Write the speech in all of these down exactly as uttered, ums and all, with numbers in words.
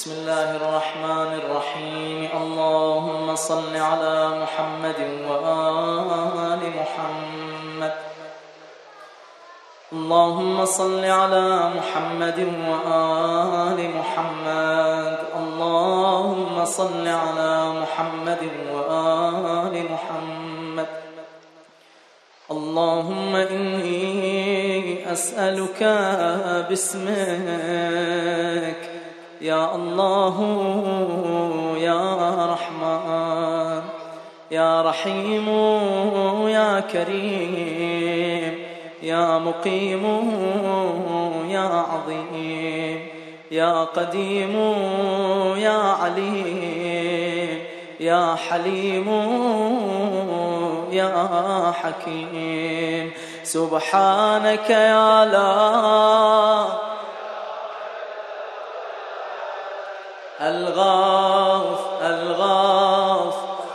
بسم الله الرحمن الرحيم. اللهم صل على محمد وآل محمد. اللهم صل على محمد وآل محمد. اللهم صل على محمد وآل محمد. اللهم إني أسألك باسمك يا الله يا رحمن يا رحيم يا كريم يا مقيم يا عظيم يا قديم يا عليم يا حليم يا حكيم. سبحانك يا لا الغوث الغوث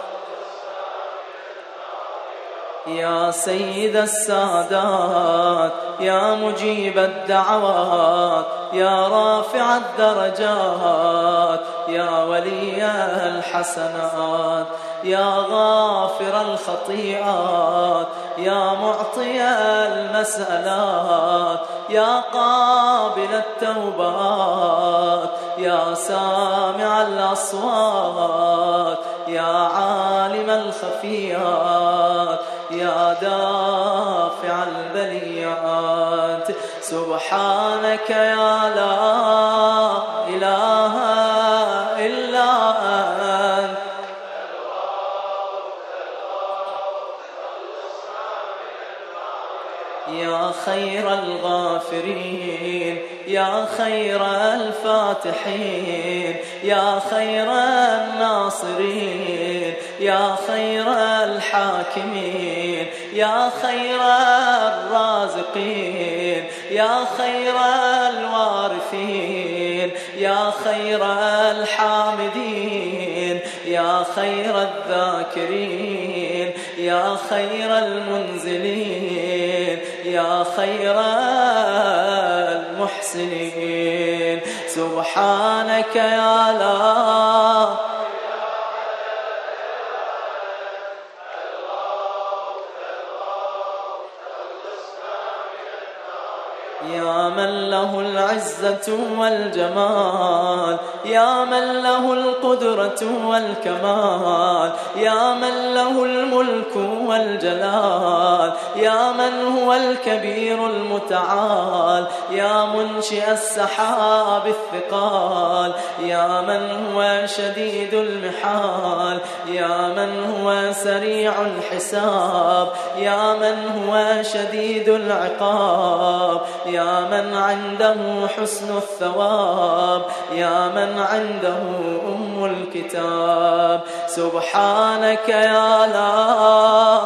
يا سيد السادات يا مجيب الدعوات يا رافع الدرجات يا ولي الحسنات يا غافر الخطيئات يا معطي المسألات يا قابل التوبات يا سامع الأصوات يا عالم الخفيات يا دافع البليات. سبحانك يا لا إله إلا أنت يا خير الغافرين يا خير الفاتحين يا خير الناصرين يا خير الحاكمين يا خير الرازقين يا خير الوارثين يا خير الحامدين يا خير الذاكرين يا خير المنزلين يا خير المحسنين. سبحانك يا لا يا من له العزة والجمال يا من له القدرة والكمال يا من له الملك والجلال يا من هو الكبير المتعال يا منشئ السحاب الثقال يا من هو شديد المحال يا من هو سريع الحساب يا من هو شديد العقاب يا من عنده حسن الثواب يا من عنده أم الكتاب. سبحانك يا لا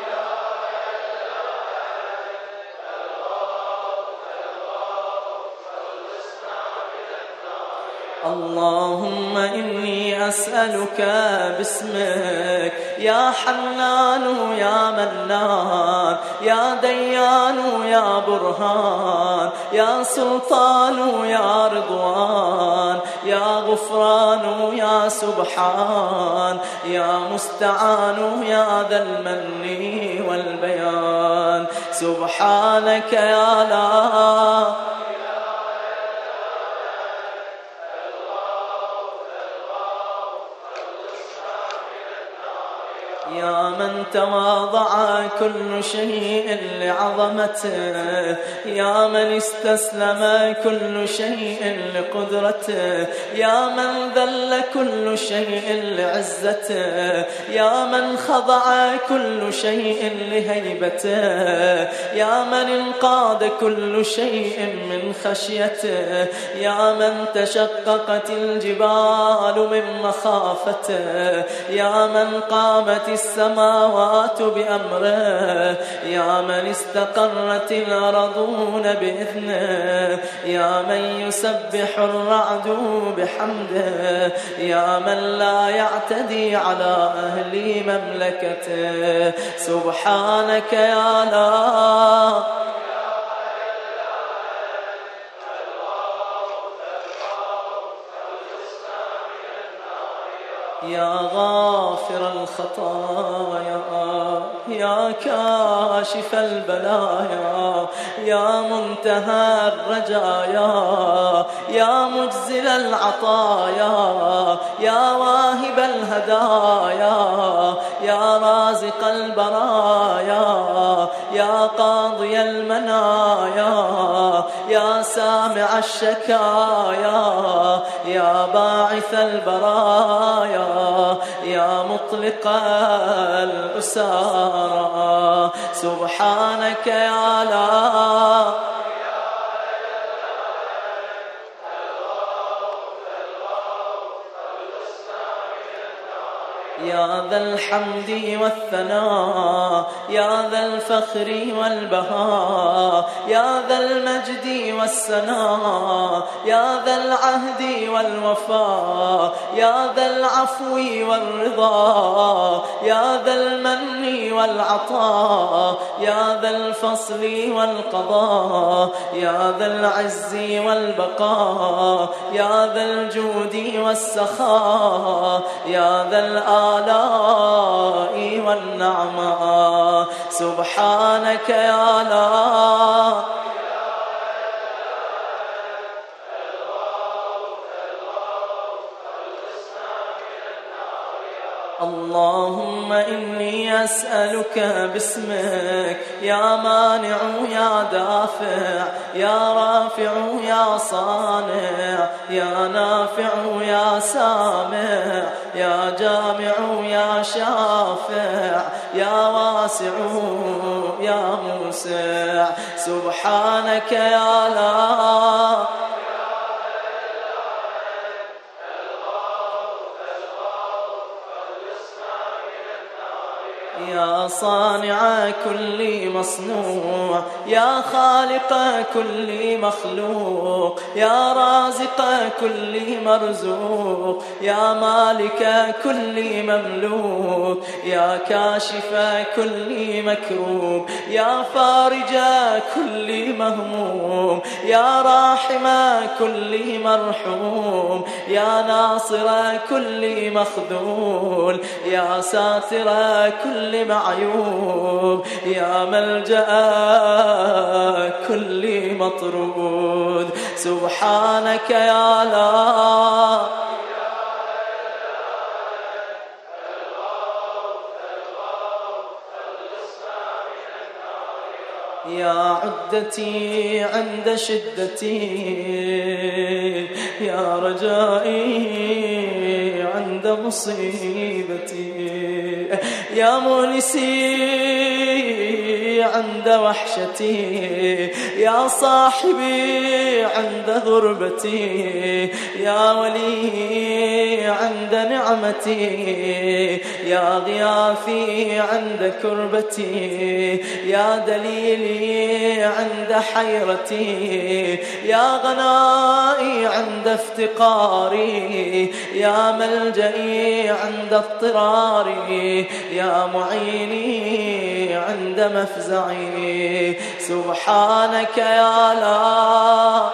اللهم إني أسألك باسمك يا حنان يا منان يا ديان يا برهان يا سلطان يا رضوان يا غفران يا سبحان يا مستعان يا ذا المن والبيان. سبحانك يا لا يا من تواضع كل شيء لعظمته يا من استسلم كل شيء لقدرته يا من ذل كل شيء لعزته يا من خضع كل شيء لهيبته يا من انقاد كل شيء من خشيته يا من تشققت الجبال من مخافته يا من قامت السماوات بأمره يا من استقرت الأرضون بإذنه يا من يسبح الرعد بحمده يا من لا يعتدي على أهل مملكته. سبحانك يا لا يا غافر الخطايا يا كاشف البلايا يا منتهى الرجايا يا مجزل العطايا يا واهب الهدايا يا رازق البرايا يا قاضي المنايا يا سامع الشكايا يا باعث البرايا يا مطلق الأسارى سبحانك يا لا يا ذا الحمد والثناء يا ذا الفخر والبهاء يا ذا المجد والسناء يا ذا العهد والوفاء يا ذا العفو والرضا يا ذا المن والعطاء يا ذا الفصل والقضاء يا ذا العز والبقاء يا ذا الجود والسخاء يا ذا الآلاء والنعماء سبحانك يا لا اللهم إني أسألك باسمك يا مانع يا دافع يا رافع يا صانع يا نافع يا سامع يا جامع يا شافع يا واسع يا موسع سبحانك يا لا يا صانع كل مصنوع يا خالق كل مخلوق يا رازق كل مرزوق يا مالك كل مملوك يا كاشف كل مكروب يا فارج كل مهموم يا راحم كل مرحوم يا ناصر كل مخذول يا ساتر كل معيوب يا ملجأ كل مطرود سبحانك يا لا يا عدتي عند شدتي يا رجائي عند مصيبتي يا مونسي عند وحشتي يا صاحبي عند غربتي يا ولي عند نعمتي يا غياثي عند كربتي يا دليلي عند حيرتي يا غنائي عند افتقاري يا ملجئي عند اضطراري يا معيني عند مفزعي سبحانك يا لا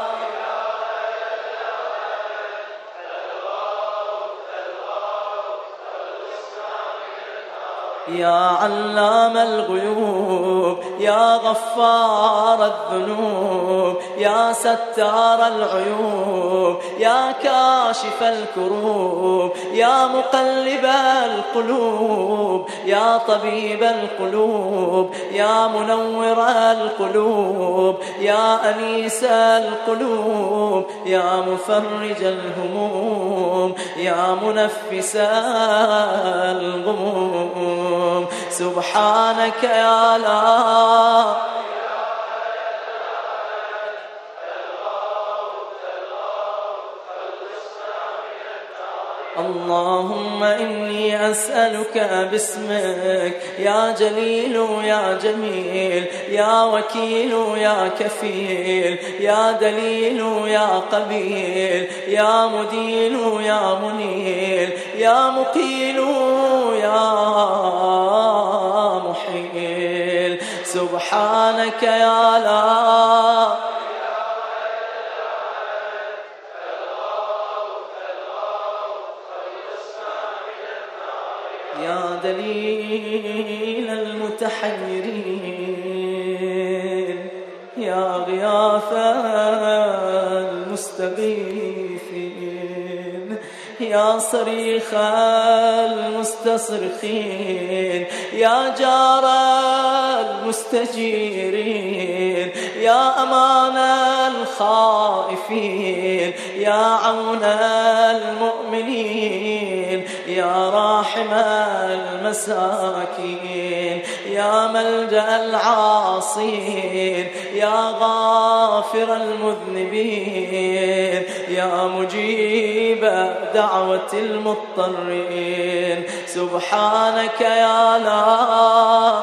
يا علام الغيوب يا غفار الذنوب يا ستار العيوب يا كاشف الكروب يا مقلب القلوب يا طبيب القلوب يا منور القلوب يا أنيس القلوب يا مفرج الهموم يا منفس الغموم سبحانك يا لا اللهم إني أسألك باسمك يا جليل يا جميل يا وكيل يا كفيل يا دليل يا قبيل يا مديل يا منيل يا مقيل يا محيل سبحانك يا لا يا دليل المتحيرين يا غياث المستغيثين يا صريخ المستصرخين يا جار المستجيرين يا أمان الخائفين يا عون المؤمنين يا راحم المساكين يا ملجأ العاصين يا غافر المذنبين يا مجيب دعوة المضطرين سبحانك يا لا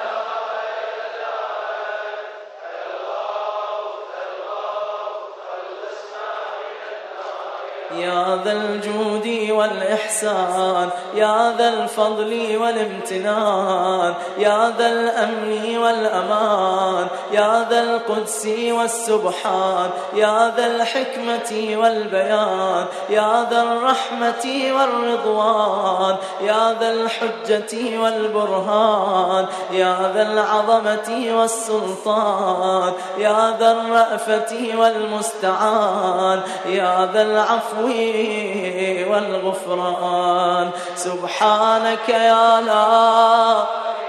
يا ذا الجود والإحسان يا ذا الفضل والامتنان يا ذا الأمن والأمان يا ذا القدس والسبحان يا ذا الحكمة والبيان يا ذا الرحمة والرضوان يا ذا الحجة والبرهان يا ذا العظمة والسلطان يا ذا الرأفة والمستعان يا ذا العفو والغفران سبحانك يا لا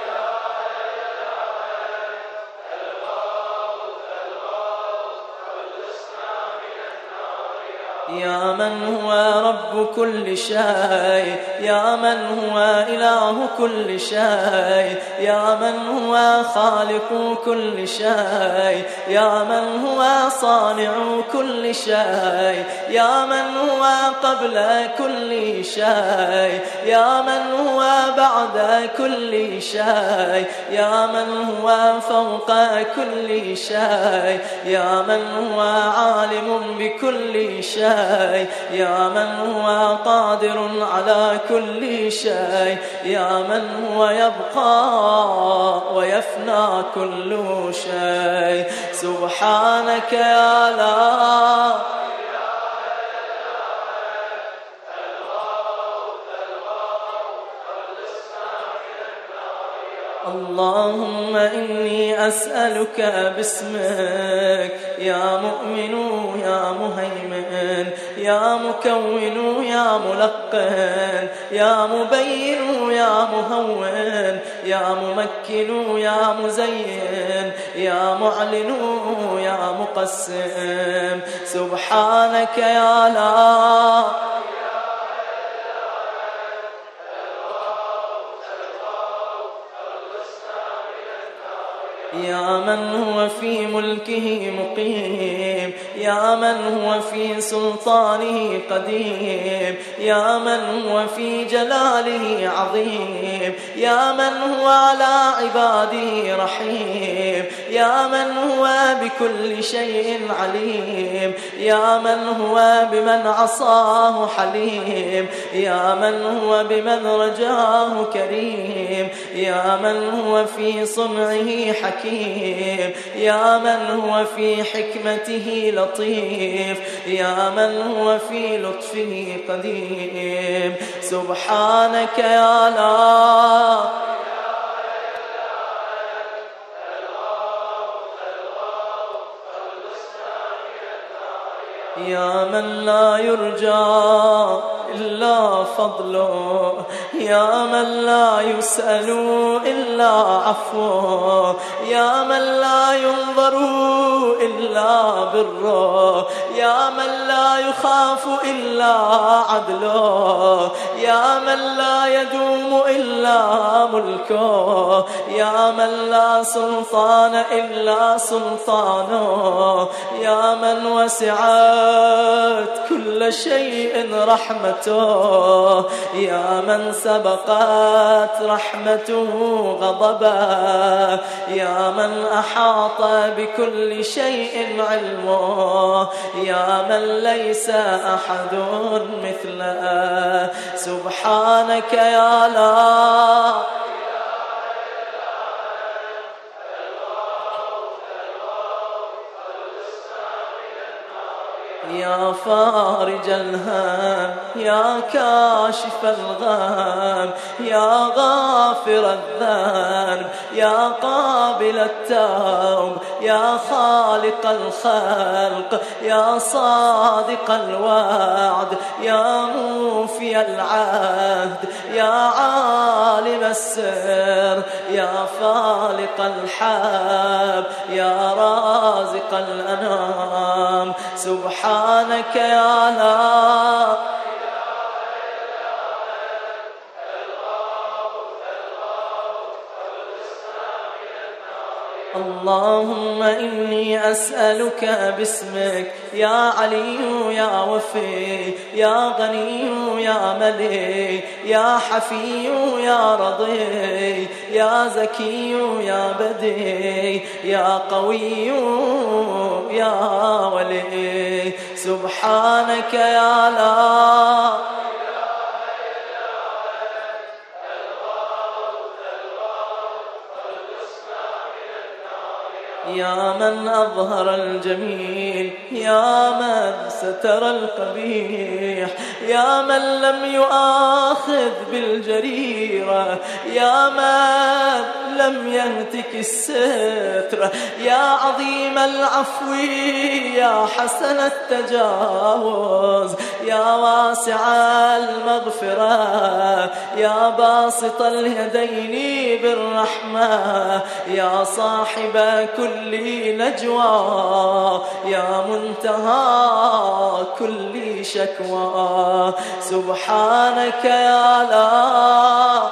يا من هو رب كل شيء يا من هو إله كل شيء يا من هو خالق كل شيء يا من هو صانع كل شيء يا من هو قبل كل شيء يا من هو بعد كل شيء يا من هو فوق كل شيء يا من هو عالم بكل شيء يا من هو قادر على كل شيء يا من هو يبقى ويفنى كل شيء سبحانك يا لا اللهم إني أسألك باسمك يا مؤمن يا مهيمن يا مكون يا ملقن يا مبين يا مهون يا ممكن يا مزين يا معلن يا مقسم سبحانك يا لا يا من هو في ملكه مقيم يا من هو في سلطانه قديم يا من هو في جلاله عظيم يا من هو على عباده رحيم يا من هو بكل شيء عليم يا من هو بمن عصاه حليم يا من هو بمن رجاه كريم يا من هو في صنعه حكيم يا من هو في حكمته لطيف يا من هو في لطفه قديم سبحانك يا لا يا من لا يرجى إلا فضله يا من لا يسأل إلا عفوه يا من لا ينظر إلا بره يا من لا يخاف إلا عدله يا من لا يدوم إلا ملكه يا من لا سلطان إلا سلطانه يا من وسعت كل شيء رحمته يا من سبقت رحمته غضبه يا من أحاط بكل شيء علمه يا من ليس أحد مثله سبحانك يا لا يا يا فارج الهم يا كاشف الغم يا غافر الذنب يا قابل التوب يا خالق الخلق يا صادق الوعد يا موفي العهد يا عالم السر يا فالق الحب يا رازق الأنام سبحانك يا لا اللهم إني أسألك باسمك يا علي يا وفي يا غني يا ملي يا حفي يا رضي يا زكي يا بدي يا قوي يا ولي سبحانك يا لا يا من أظهر الجميل يا من ستر القبيح يا من لم يؤاخذ بالجريرة يا من لم يهتك الستر يا عظيم العفو يا حسن التجاوز يا واسع المغفرة يا باسط اليدين بالرحمة يا صاحب كل نجوى يا منتهى كل شكوى سبحانك يا لا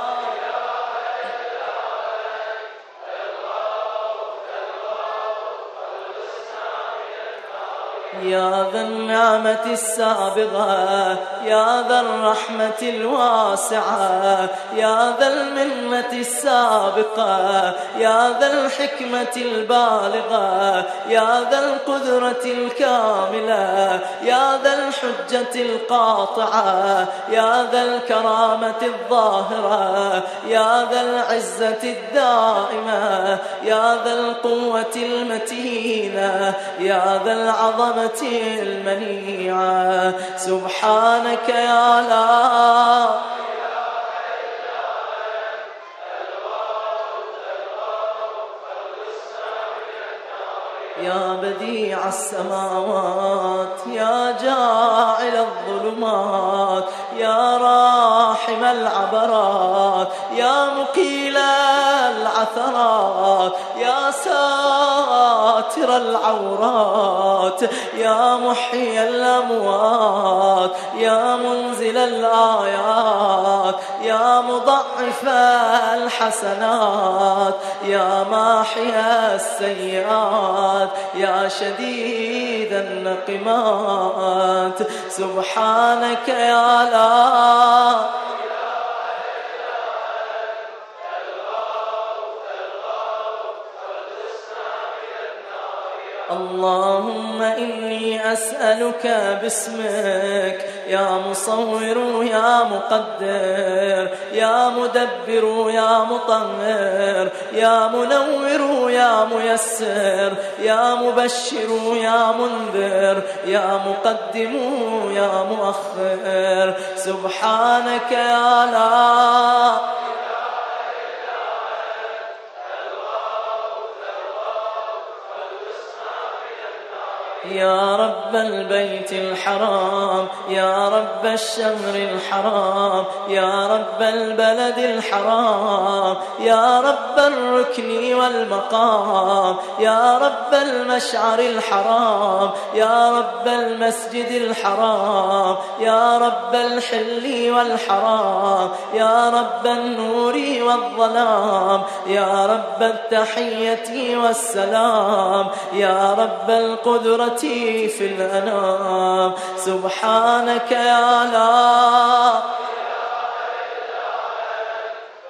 يا ذا النعمة السابغة يا ذا الرحمة الواسعة يا ذا المنة السابقة يا ذا الحكمة البالغة يا ذا القدرة الكاملة يا ذا الحجة القاطعة يا ذا الكرامة الظاهرة يا ذا العزة الدائمة يا ذا القوة المتينة يا ذا العظمة المنيعة سبحانك يا لا يا بديع السماوات يا جاعل الظلمات يا راحم العبرات يا مقيل العثرات يا ساتر العورات يا محيي الأموات يا منزل الآيات يا مضعف الحسنات يا ماحي السيئات يا شديد النقمات سبحانك يا لا اللهم إني أسألك باسمك يا مصور يا مقدر يا مدبر يا مطهر يا منور يا ميسر يا مبشر يا منذر يا مقدم يا مؤخر سبحانك يا لا يا رب البيت الحرام يا رب الشهر الحرام يا رب البلد الحرام يا رب الركن والمقام يا رب المشعر الحرام يا رب المسجد الحرام يا رب الحل والحرام يا رب النور والظلام يا رب التحية والسلام يا رب القدرة في الأنام سبحانك يا لا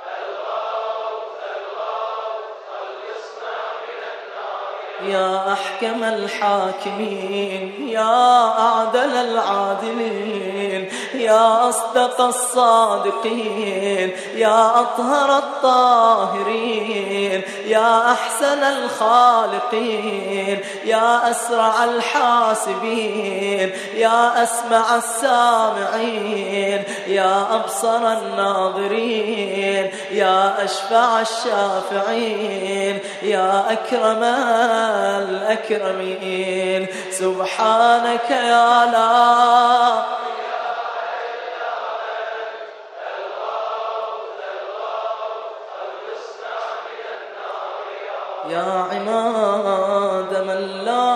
يا أحكم أحكم الحاكمين، يا أعدل العادلين، يا أصدق الصادقين، يا أطهر الطاهرين، يا أحسن الخالقين، يا أسرع الحاسبين، يا أسمع السامعين، يا أبصر الناظرين، يا أشفع الشافعين، يا أكرم الأكرمين. سبحانك يا لا يا عماد من لا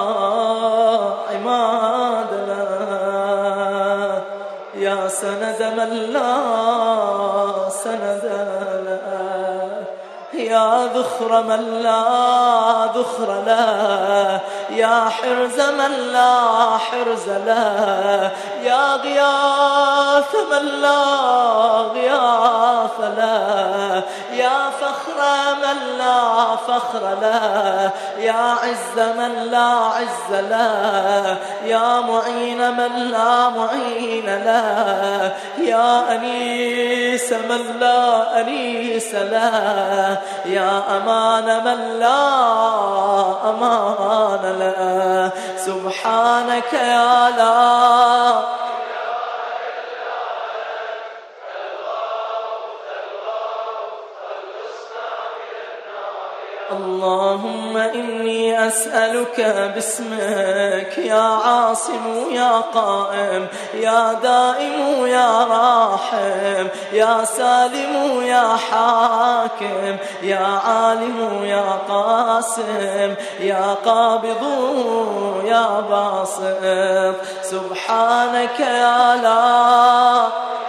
عماد له، يا سند من لا سند له، يا ذخر من لا ذخر له، يا حرز من لا حرز له، يا غياث من لا غياث له، يا فخر من لا فخر له، يا عز من لا عز له، يا معين من لا معين له، يا أنيس من لا أنيس له، يا أمان من لا أمان له. سبحانك يا لا اللهم إني أسألك باسمك يا عاصم يا قائم يا دائم يا راحم يا سالم يا حاكم يا عالم يا قاسم يا قابض يا باسط. سبحانك يا لا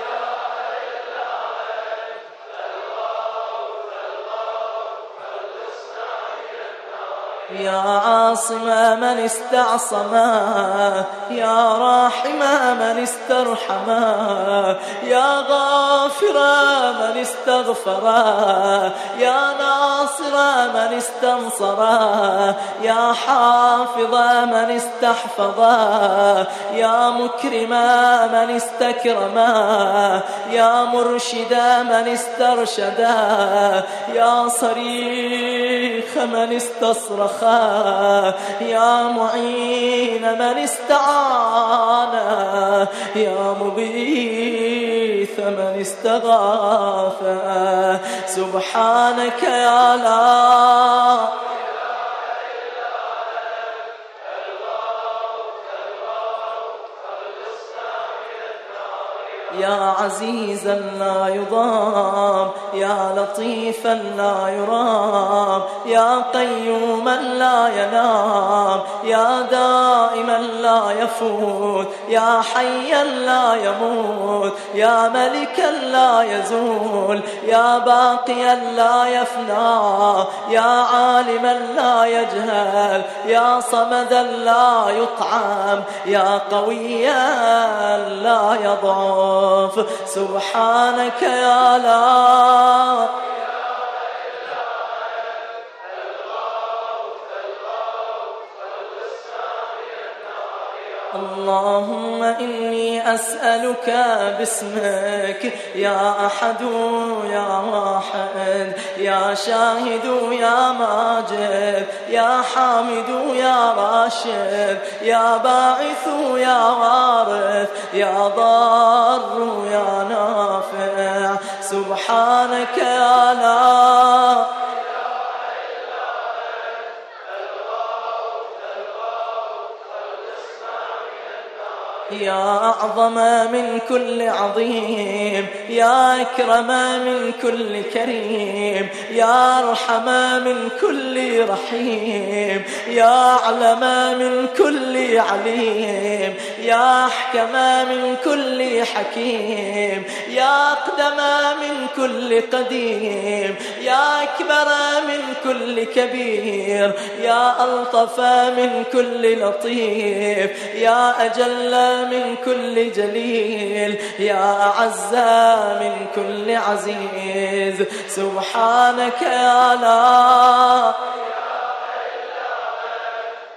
يا عاصم من استعصم يا راحم من استرحم يا غافر من استغفر يا ناصر من استنصر يا حافظ من استحفظ يا مكرم من استكرم يا مرشد من استرشد يا صريخ من استصرخ يا معين من استعان يا مغيث من استغاث. سبحانك يا لا يا عزيزا لا يضام يا لطيفا لا يرام يا قيوما لا ينام يا دائما لا يفوت يا حيا لا يموت يا ملكا لا يزول يا باقيا لا يفنى يا عالما لا يجهل يا صمدا لا يطعم يا قويا لا يضعف. سبحانك يا لا اللهم إني أسألك باسمك يا أحد يا واحد يا شاهد يا ماجد يا حامد يا راشد يا باعث يا وارث يا ضار يا نافع. سبحانك يا لا يا أعظم من كل عظيم يا أكرم من كل كريم يا أرحم من كل رحيم يا أعلم من كل عليم يا أحكم من كل حكيم يا أقدم من كل قديم يا أكبر من كل كبير يا ألطف من كل لطيف يا أجل من كل جليل يا أعز من كل عزيز. سبحانك يا لا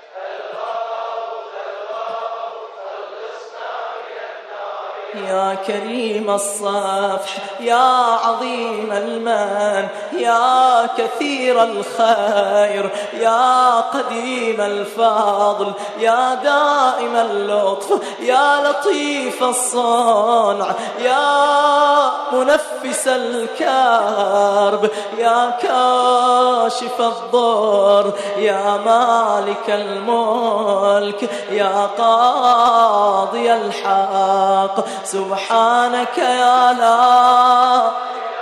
يا كريم الصفح يا عظيم المن يا كثير الخير يا قديم الفضل يا دائم اللطف يا لطيف الصنع يا منفس الكرب يا كاشف الضر يا مالك الملك يا قاضي الحق سبحانك يا لا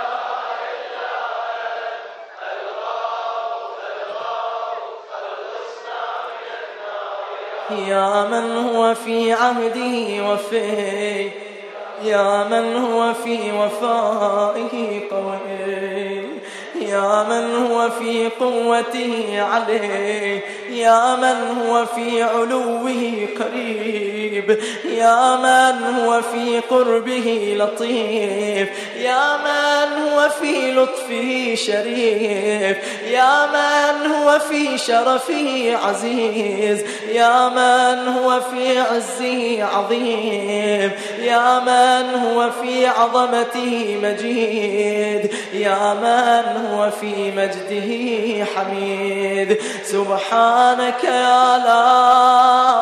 يا من هو في عهده وفي يا من هو في وفائه قوي يا من هو في قوته عليه يا من هو في علوه قريب يا من هو في قربه لطيف يا من هو في لطفه شريف يا من هو في شرفه عزيز يا من هو في عزه عظيم يا من هو في عظمته مجيد يا من هو في مجده حميد سبحانك يا لا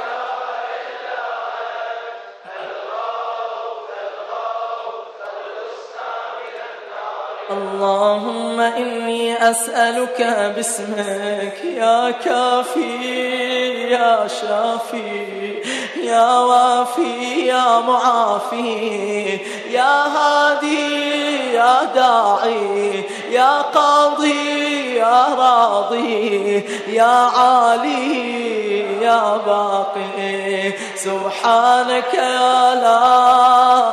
اللهم إني أسألك باسمك يا كافي يا شافي يا وافي يا معافي يا هادي يا داعي يا قاضي يا راضي يا عالي يا باقي سبحانك يا لا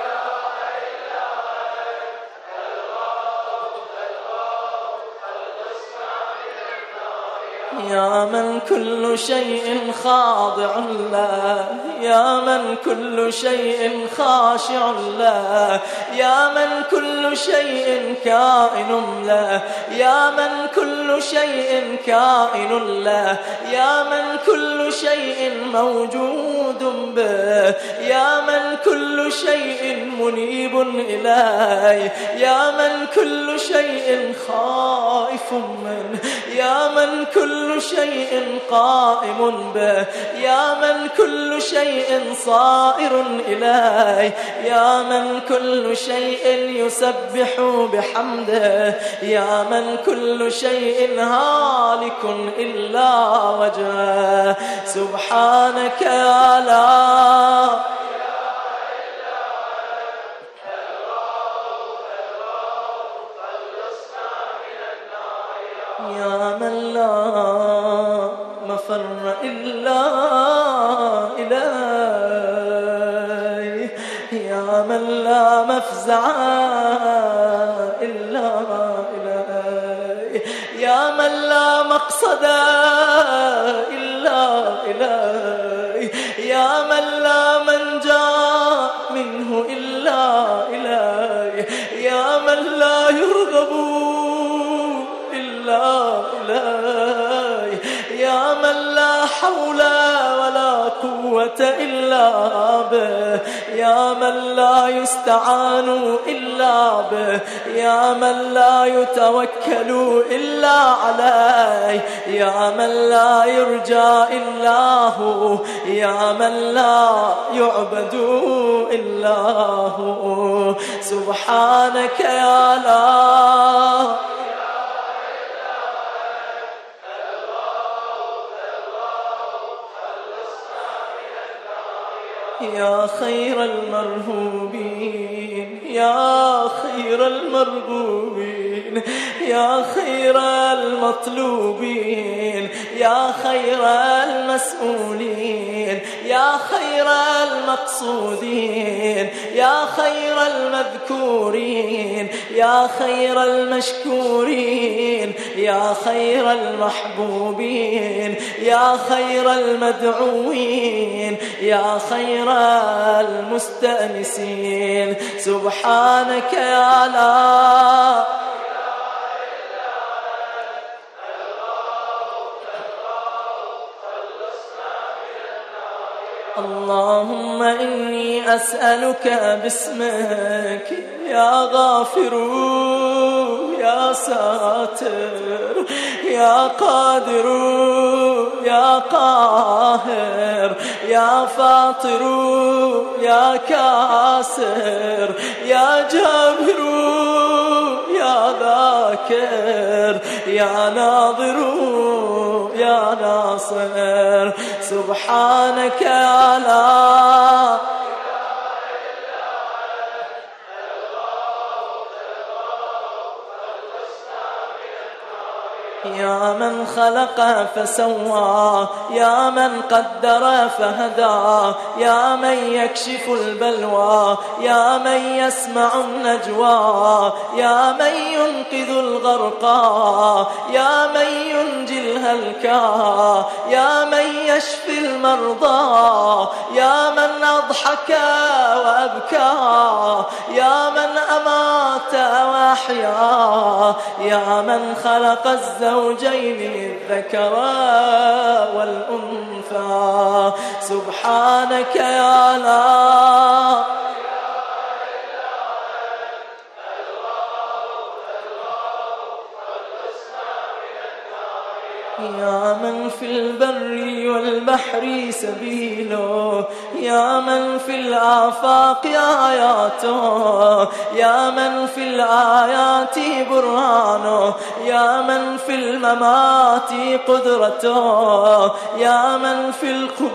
يا من كل شيء خاضع له يا من كل شيء خاشع له يا من كل شيء كائن له يا من كل شيء كائن له يا من كل شيء موجود به يا من كل شيء منيب إليه يا من كل شيء خائف منه يا من كل شيء قائم به يا من كل شيء صائر إليه يا من كل شيء يسبح بحمده يا من كل شيء هالك إلا وجهه سبحانك يا لا يا من لا مفر إلا إليه يا من لا مفزع إلا إليه يا من لا مقصد إلا إليه يا من لا منجا منه إلا إليه يا من لا يرغب إلا إليه يا من لا حول ولا قوة إلا به يا من لا يستعان إلا به يا من لا يتوكل إلا عليه يا من لا يرجى إلا هو يا من لا يعبد إلا هو سبحانك يا لا يا خير المرهوبين يا خير المرغوبين يا خير المطلوبين يا خير المسؤولين يا خير المقصودين يا خير المذكورين يا خير المشكورين يا خير المحبوبين يا خير المدعوين يا خير المستأنسين سبحانك يا لا اللهم إني أسألك باسمك يا غافر يا ساتر يا قادر يا قاهر يا فاطر يا كاسر يا جابر يا ذاكر يا ناظر يا ناصر سبحانك يا لا يا من خلق فسوى يا من قدر فهدى يا من يكشف البلوى يا من يسمع النجوى يا من ينقذ الغرقى يا من ينجي الهلكى يا من يشفي المرضى يا من أضحك وأبكى يا من أمات وأحيا يا من خلق الزوجين الذكر والأنثى سبحانك يا لا يا من في البر والبحر سبيله يا من في الآفاق آياته يا من في الآيات برهانه يا من في الممات قدرته يا من في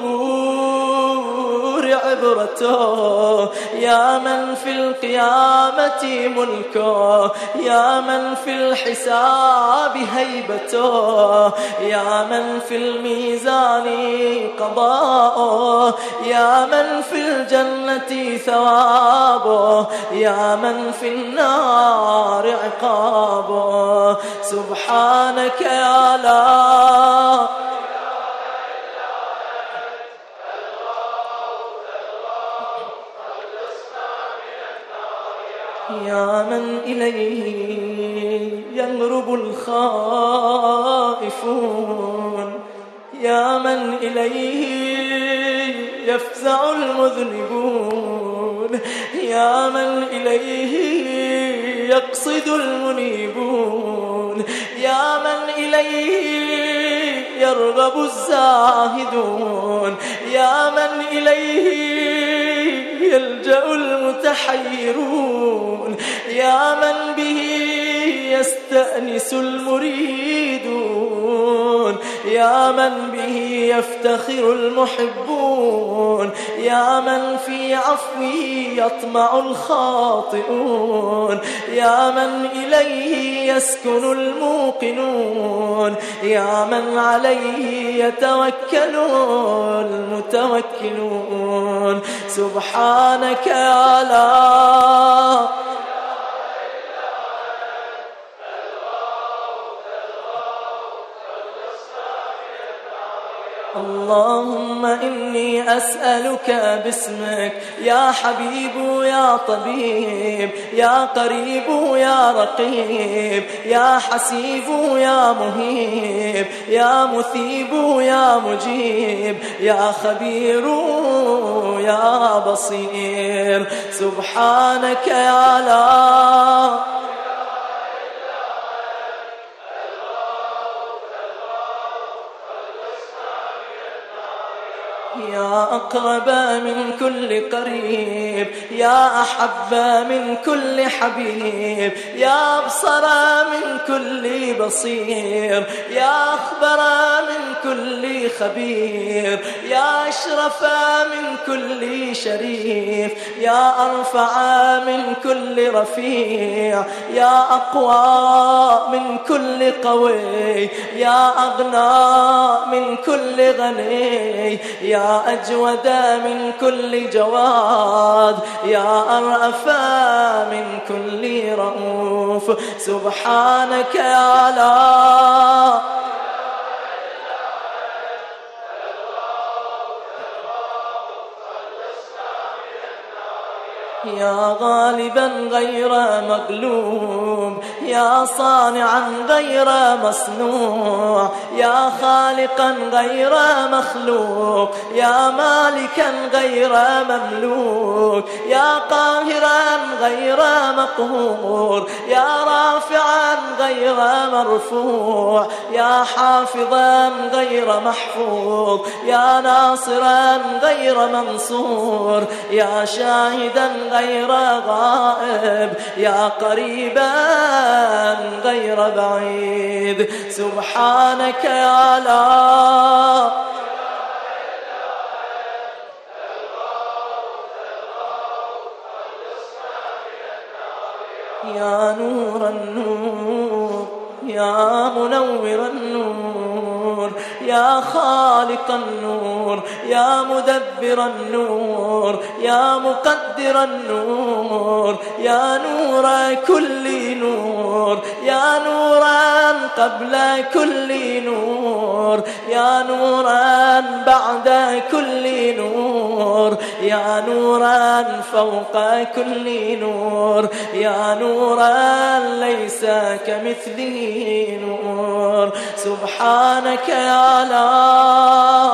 القبور عبرته يا من في القيامة ملكه يا من في الحساب هيبته يا من في الميزان قضاؤه يا من في الجنة ثوابه يا من في النار عقابه سبحانك يا لا يا من إليه ينغرب الخائفون يا من إليه يفزع المذنبون يا من إليه يقصد المنيبون يا من إليه يرغب الزاهدون يا من إليه يلجأ المتحيرون يا من به يستأنس المريدون يا من به يفتخر المحبون يا من في عفوه يطمع الخاطئون يا من إليه يسكن الموقنون يا من عليه يتوكل المتوكلون سبحانك يا لا اللهم إني أسألك باسمك يا حبيب يا طبيب يا قريب يا رقيب يا حسيب يا مهيب يا مثيب يا مجيب يا خبير يا بصير سبحانك يا لا يا أقرب من كل قريب يا أحب من كل حبيب يا أبصر من كل بصير يا أخبر من كل خبير يا أشرف من كل شريف يا أرفع من كل رفيع يا أقوى من كل قوي يا أغنى من كل غني يا أجود من كل جواد يا أرأف من كل رؤوف سبحانك يا لا يا غالبا غير مغلوب، يا صانعا غير مصنوع، يا خالقا غير مخلوق، يا مالكا غير مملوك، يا قاهرا غير مقهور، يا رافعا غير مرفوع، يا حافظا غير محفوظ، يا ناصرا غير منصور، يا شاهدا غير غائب، يا قريبا غير بعيد. سبحانك يا لا يا نور النور، يا منور النور، يا خالق النور، يا مدبر النور، يا مقدر النور، يا نور كل نور، يا نورا قبل كل نور، يا نورا بعد كل نور، يا نورا فوق كل نور، يا نورا ليس كمثله نور. سبحانك يا لا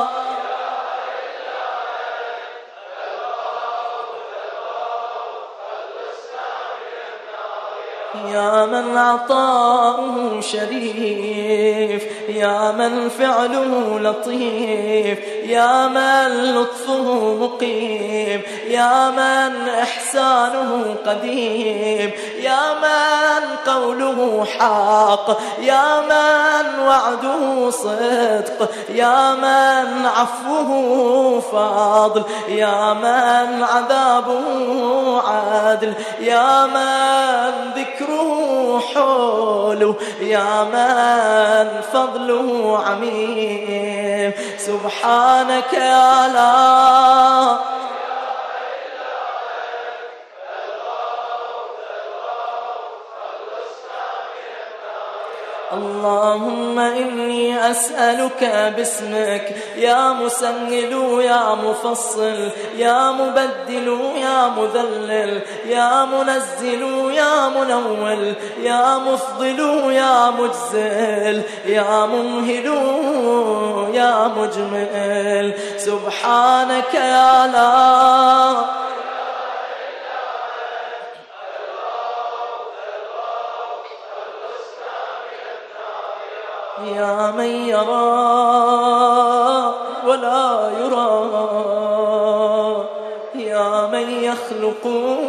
يا من عطاؤه شريف، يا من فعله لطيف، يا من لطفه مقيم، يا من إحسانه قديم، يا من قوله حق، يا من وعده صدق، يا من عفوه فاضل، يا من عذابه عدل، يا من ذكره حوله، يا من فضله عميم. سبحانك يا لا اللهم إني أسألك باسمك يا مسهل يا مفصل، يا مبدل يا مذلل، يا منزل يا منول، يا مفضل يا مجزل، يا ممهل يا مجمل. سبحانك يا لا يا من يرى ولا يرى، يا من يخلق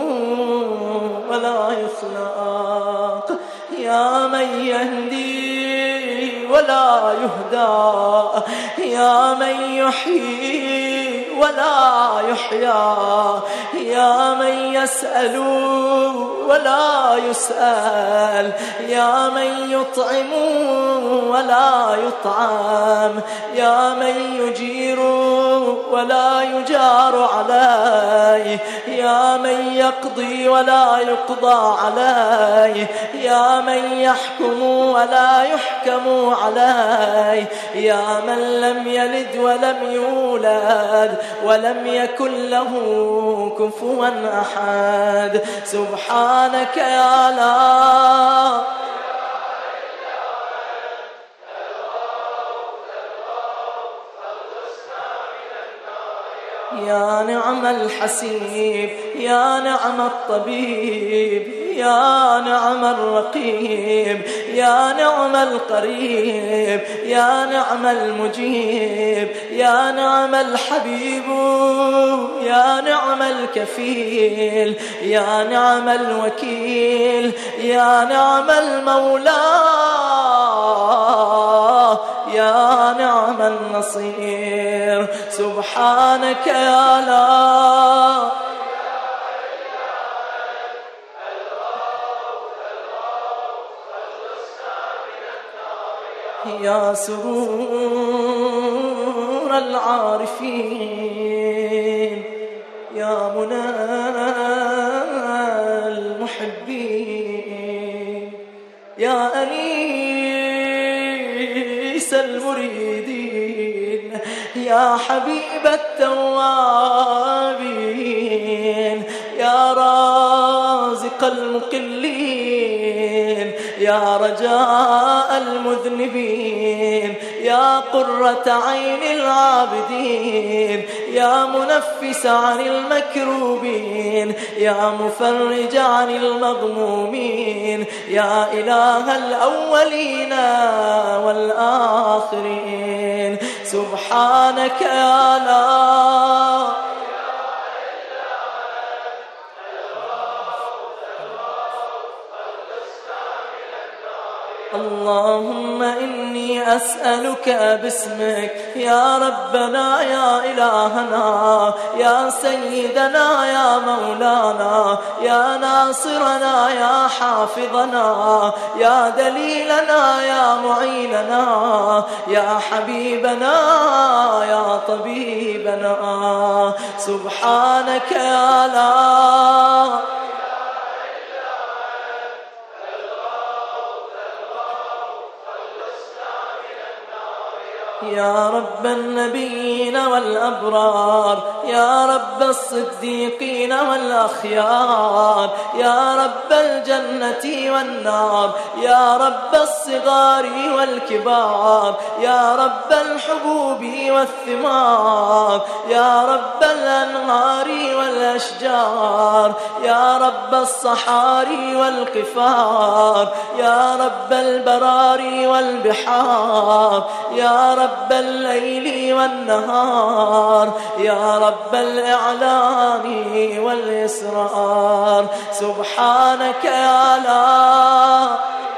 ولا يخلق، يا من يهدي ولا يهدى، يا من يحيي ولا يحيى، يا من يسأل ولا يسأل، يا من يطعم ولا يطعم، يا من يجير ولا يجار عليه، يا من يقضي ولا يقضى عليه، يا من يحكم ولا يحكم عليه، يا من لم يلد ولم يولد ولم يكن له كفوا أحد. سبحانك يا لا يا نعم الحسيب، يا نعم الطبيب، يا نعم الرقيب، يا نعم القريب، يا نعم المجيب، يا نعم الحبيب، يا نعم الكفيل، يا نعم الوكيل، يا نعم المولى، يا نعم النصير. سبحانك يا لا يا سرور العارفين، يا منى المحبين، يا أنيس المريدين، يا حبيب التوابين، يا المقلين، يا رجاء المذنبين، يا قرة عين العابدين، يا منفس عن المكروبين، يا مفرج عن المغمومين، يا إله الأولين والآخرين. سبحانك يا لا اللهم إني أسألك باسمك يا ربنا يا إلهنا يا سيدنا يا مولانا يا ناصرنا يا حافظنا يا دليلنا يا معيننا يا حبيبنا يا طبيبنا. سبحانك يا لا يا رب النبيين والأبرار، يا رب الصديقين والأخيار، يا رب الجنة والنار، يا رب الصغار والكبار، يا رب الحبوب والثمار، يا رب الأنهار والأشجار، يا رب الصحاري والقفار، يا رب البراري والبحار، يا رب رب الليل والنهار، يا رب الإعلان والإسرار. سبحانك يا لا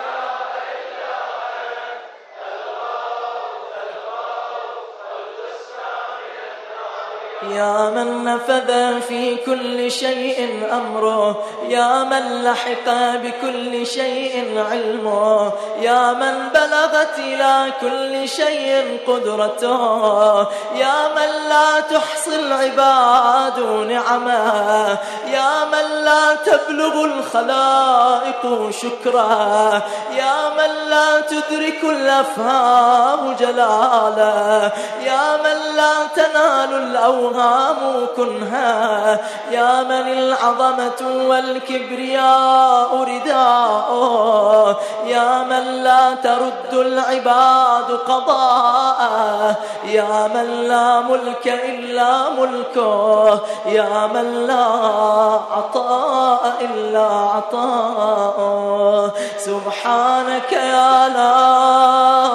يا من نفذ في كل شيء أمره، يا من لحق بكل شيء علمه، يا من بلغت إلى كل شيء قدرته، يا من لا تحصي العباد نعمه، يا من لا تبلغ الخلائق شكره، يا من لا تدرك الأفهام جلاله، يا من لا تنال الأوهام كنها، يا من العظمة والكبرياء رداءه، يا من لا ترد العباد قضاءه، يا من لا ملك إلا ملكه، يا من لا عطاء إلا عطاءه. سبحانك يا لا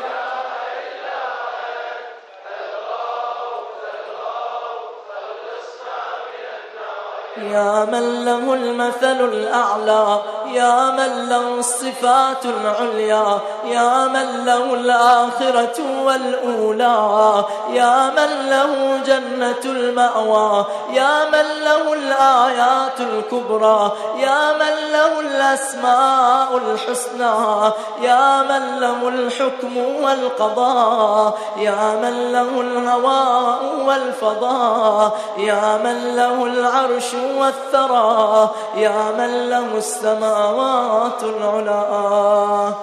يا من له المثل الأعلى، يا من له الصفات العليا، يا من له الآخرة والأولى، يا من له جنة المأوى، يا من له الآيات الكبرى، يا من له الأسماء الحسنى، يا من له الحكم والقضاء، يا من له الهواء والفضاء، يا من له العرش والثرى، يا من له السماوات العلى.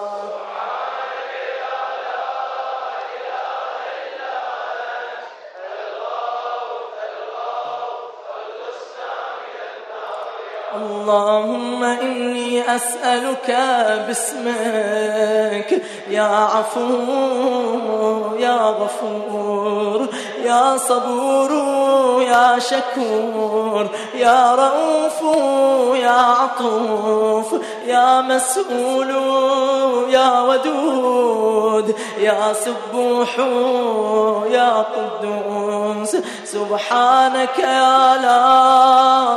اللهم إني أسألك باسمك يا عفو يا غفور يا صبور يا شكور يا رؤوف يا عطوف يا مسؤول يا ودود يا سبوح يا قدوس. سبحانك يا لا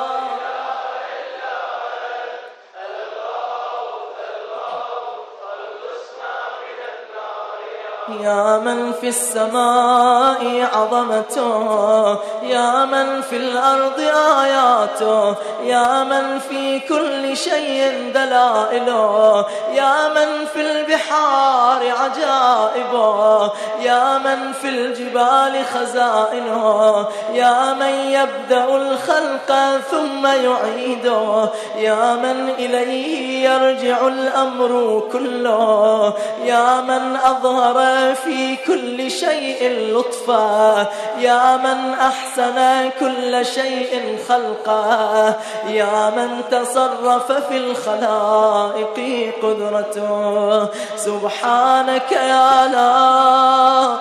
يا من في السماء عظمته، يا من في الأرض آياته، يا من في كل شيء دلائله، يا من في البحار عجائبه، يا من في الجبال خزائنه، يا من يبدأ الخلق ثم يعيده، يا من إليه يرجع الأمر كله، يا من أظهر في كل شيء لطفا، يا من أحسن كل شيء خلقا، يا من تصرف في الخلائق قدرته. سبحانك يا لا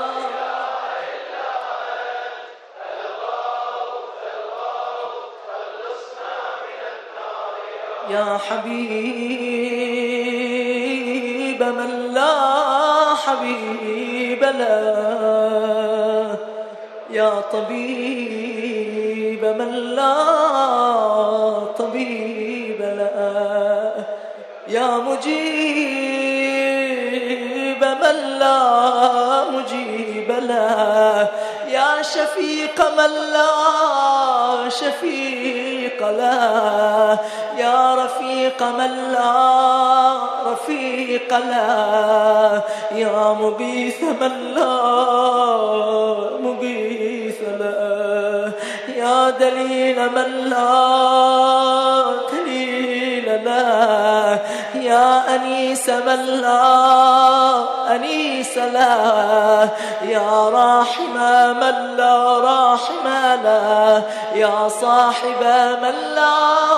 يا حبيب من لا حبيب له، يا طبيب من لا طبيب له، يا مجيب من لا مجيب له، يا شفيق من لا شفيق له، يا رفيق من لا رفيق له، يا مغيث من لا مغيث له، يا دليل من لا دليل له، يا أنيس من لا أنيس له، يا راحم من لا راحم له، يا صاحب من لا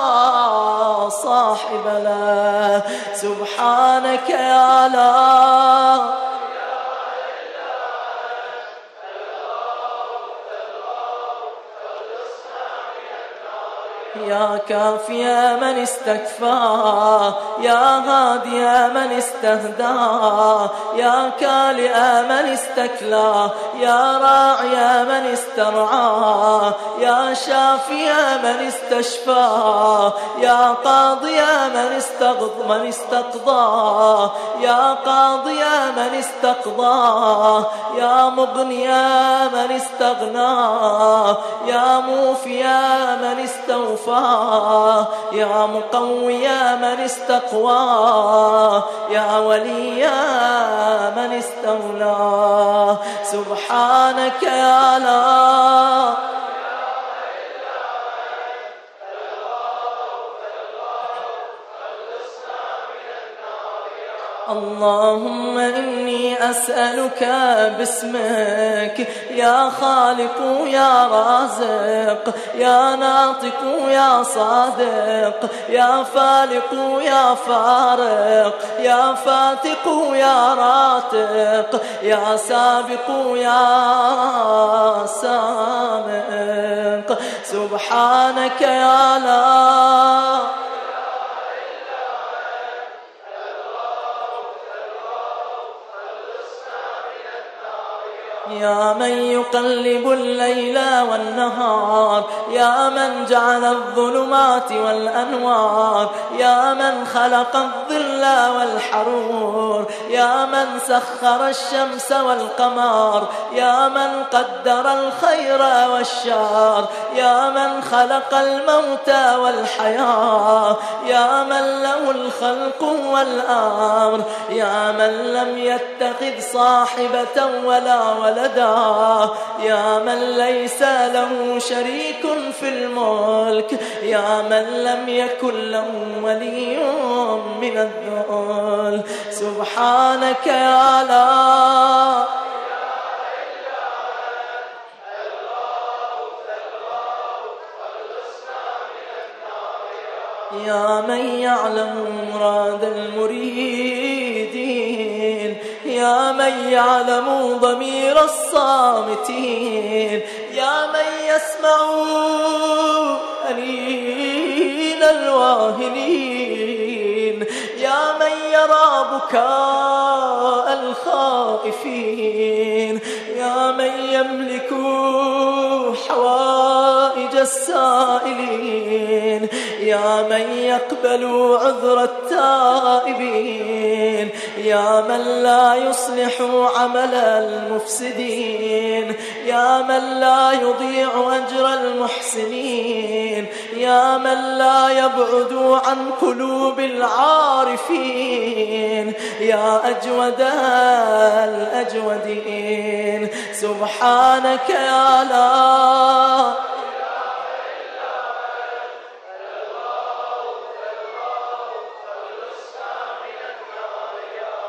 صاحب له. سبحانك يا لا يا كافي من استكفى، يا هادي من استهدى، يا كالئ من استكلى، يا راعي من استرعى، يا شافي من استشفى، يا قاضي من استقضى من استقضى، يا قاضي من استقضى، يا مغني من استغنى، يا موفي من استوفى، يا مقوي من استقوى، يا ولي من استولى. سبحانك يا لا اللهم إني أسألك باسمك يا خالق يا رازق يا ناطق يا صادق يا فالق يا فارق يا فاتق يا راتق يا سابق يا سامق. سبحانك يا لا يا من يقلب الليل والنهار، يا من جعل الظلمات والأنوار، يا من خلق الظل والحرور، يا من سخر الشمس والقمر، يا من قدر الخير والشر، يا من خلق الموت والحياة، يا من له الخلق والأمر، يا من لم يتخذ صاحبة ولا ولدا، يا من ليس له شريك في الملك، يا من لم يكن له ولي من الذل. سبحانك يا لا يا من يعلم مراد المريدين، يا من يعلم ضمير الصامتين، يا من يسمع أنين الواهلين، يا من يرى بكاء الخائفين، يا من يملك حوائج السائلين، يا من يقبل عذر التائبين، يا من لا يصلح عمل المفسدين، يا من لا يضيع أجر المحسنين، يا من لا يبعد عن قلوب العارفين، يا أجود الأجودين. سبحانك يا لا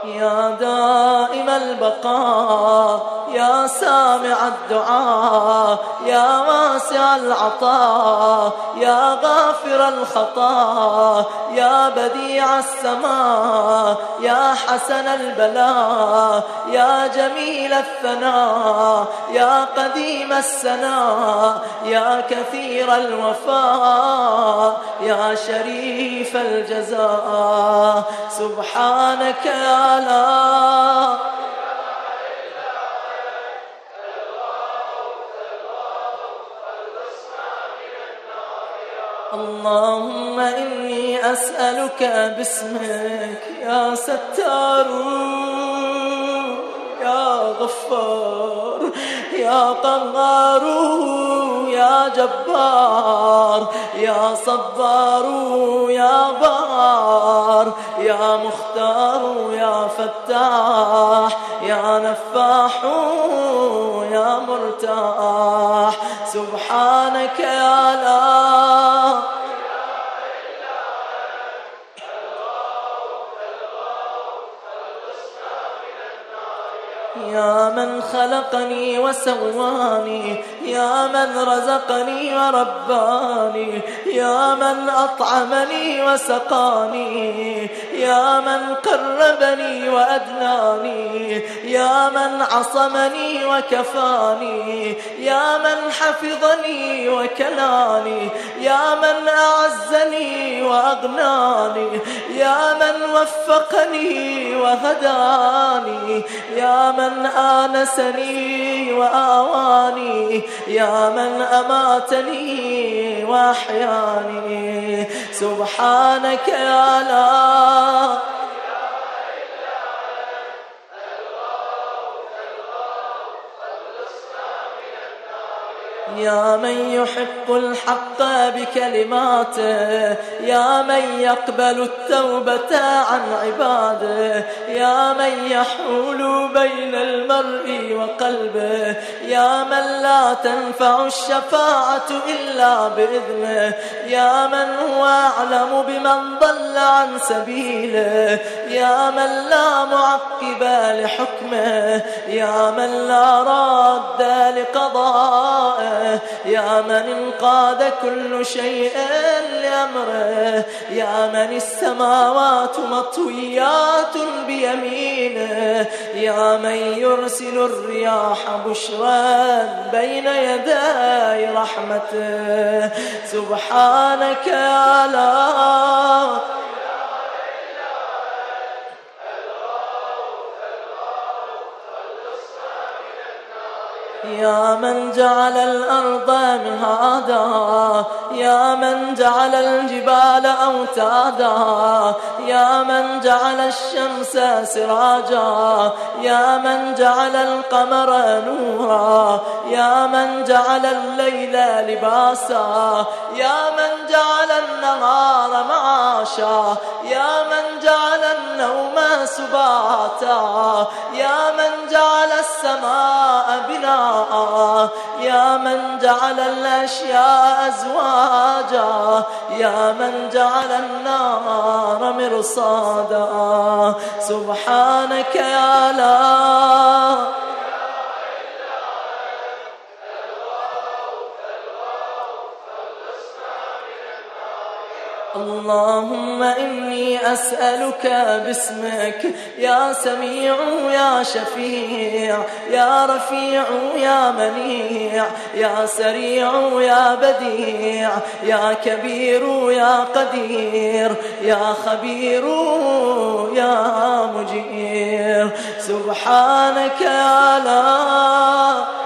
يا دائم البقاء يا سامع الدعاء يا واسع العطاء يا غافر الخطا يا بديع السماء يا حسن البلاء يا جميل الثناء يا قديم السناء يا كثير الوفاء يا شريف الجزاء سبحانك يا لا اللهم إني أسألك باسمك يا ستار يا غفار يا قهار يا جبار يا صبار يا بار يا مختار يا فتاح يا نفاح يا مرتاح سبحانك يا لا يا من خلقني وسواني يا من رزقني ورباني يا من أطعمني وسقاني يا من قربني وأدناني يا من عصمني وكفاني يا من حفظني وكلاني يا من أعزني وأغناني يا من وفقني وهداني يا من آنسني وآواني يا من أماتني وأحياني سبحانك يا لا يا من يحق الحق بكلماته يا من يقبل التوبة عن عباده يا من يحول بين المرء وقلبه يا من لا تنفع الشفاعة إلا بإذنه يا من هو أعلم بمن ضل عن سبيله يا من لا معقب لحكمه يا من لا راد لقضائه يا من انقاد كل شيء لأمره يا من السماوات مطويات بيمينه يا من يرسل الرياح بشرا بين يدي رحمته سبحانك يا لا يا من جعل الأرض مهادا يا من جعل الجبال أوتادا يا من جعل الشمس سراجا يا من جعل القمر نورا يا من جعل الليل لباسا يا من جعل النهار معاشا يا من جعل النوم سباتا يا من جعل السماء بناء يا من جعل الأشياء أزواجا يا من جعل النار مرصادا سبحانك يا لا اللهم إني أسألك باسمك يا سميع يا شفيع يا رفيع يا منيع يا سريع يا بديع يا كبير يا قدير يا خبير يا مجير سبحانك يا لا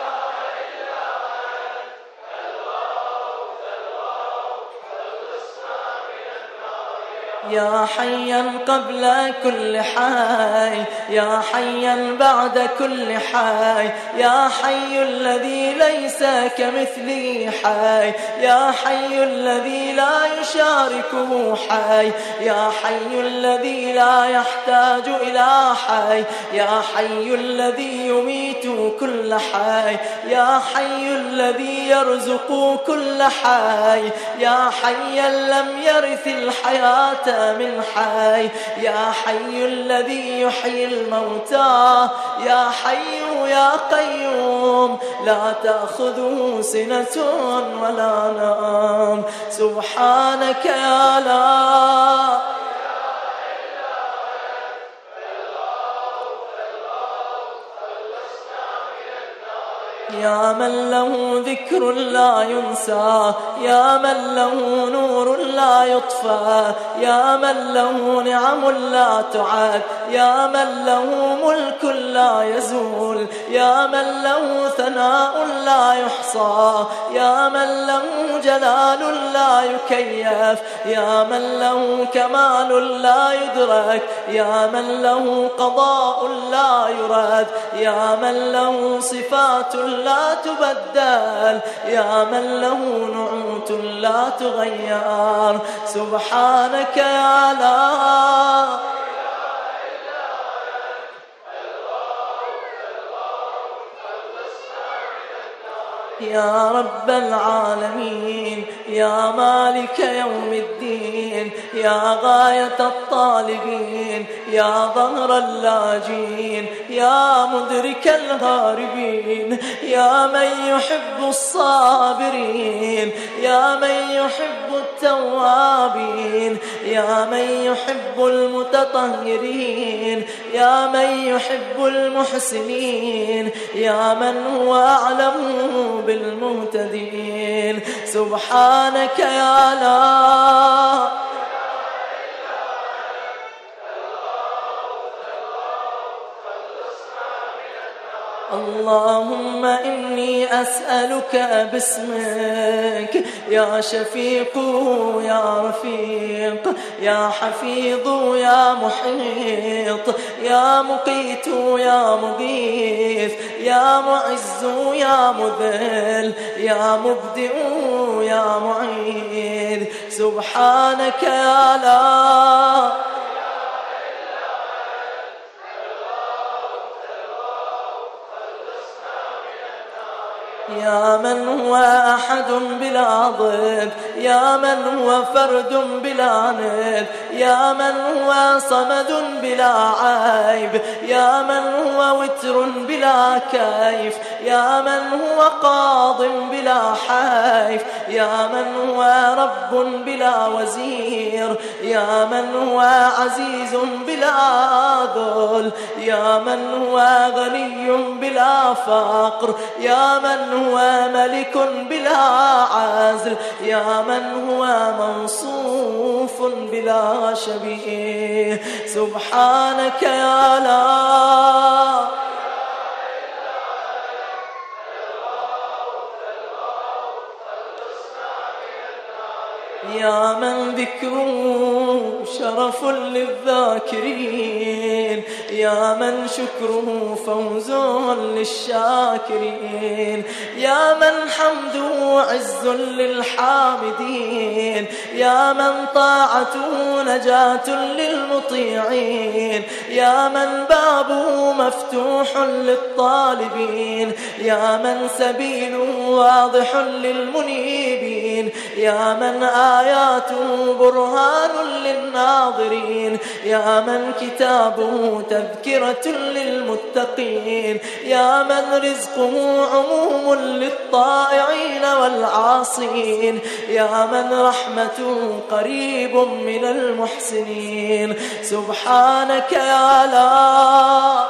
يا حيا قبل كل حي يا حيا بعد كل حي يا حي الذي ليس كمثله حي يا حي الذي لا يشاركه حي يا حي الذي لا يحتاج إلى حي يا حي الذي يميت كل حي يا حي الذي يرزق كل حي يا حيا لم يرث الحياة مات من حي، يا حي الذي يحيي الموتى، يا حي يا قيوم لا تأخذه سنة ولا نوم. سبحانك يا لا يا من له ذكر لا ينسى، يا من له نور لا يطفى، يا من له نعم لا تعد، يا من له ملك لا يزول، يا من له ثناء لا يحصى، يا من له جلال لا يكيف، يا من له كمال لا يدرك، يا من له قضاء لا يرد، يا من له صفات لا تبدل، يا من له نعوت لا تغير. سبحانك يا لا يا رب العالمين، يا مالك يوم الدين، يا غاية الطالبين، يا ظهر اللاجين، يا مدرك الهاربين، يا من يحب الصابرين، يا من يحب التوابين، يا من يحب المتطهرين، يا من يحب المحسنين، يا من هو أعلم بالمهتدين. سبحانك يا لا اللهم إني أسألك باسمك يا شفيق يا رفيق يا حفيظ يا محيط يا مقيت يا مغيث يا معز يا مذل يا مبدئ يا معيد. سبحانك يا لا يا من هو أحد بلا ضد، يا من هو فرد بلا ند، يا من هو صمد بلا عيب، يا من هو وتر بلا كيف، يا من هو قاض بلا حيف، يا من هو رب بلا وزير، يا من هو عزيز بلا ذل، يا من هو غني بلا فقر، يا من هو ملك بلا عزل، يا من هو موصوف بلا شبيه. سبحانك يا لا يا من ذكره شرف للذاكرين، يا من شكره فوز للشاكرين، يا من حمده عز للحامدين، يا من طاعته نجاة للمطيعين، يا من بابه مفتوح للطالبين، يا من سبيله واضح للمنيبين، يا من آياته برهان للناظرين، يا من كتابه تذكرة للمتقين، يا من رزقه عموم للطائعين والعاصين، يا من رحمته قريب من المحسنين. سبحانك يا لا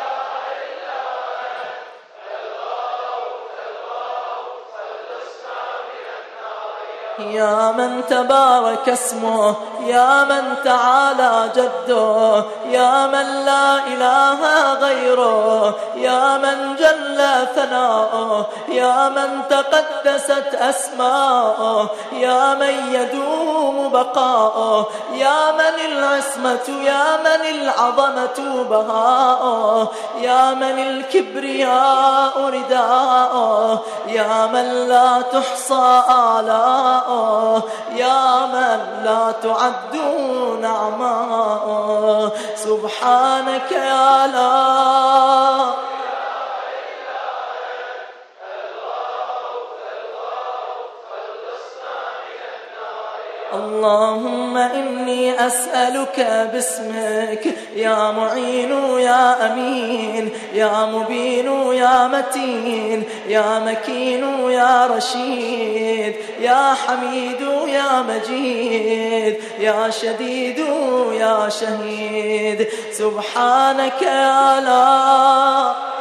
يا من تبارك اسمه، يا من تعالى جده، يا من لا إله غيره، يا من جل ثناؤه، يا من تقدست أسماؤه، يا من يدوم بقاؤه، يا من العصمة، يا من العظمة بهاؤه، يا من الكبرياء رداؤه، يا من لا تحصى آلاؤه، يا من لا تعد نعماؤه. سبحانك يا لا الله اللهم إني أسألك باسمك يا معين يا أمين يا مبين يا متين يا مكين يا رشيد يا حميد يا مجيد يا شديد يا شهيد سبحانك يا لا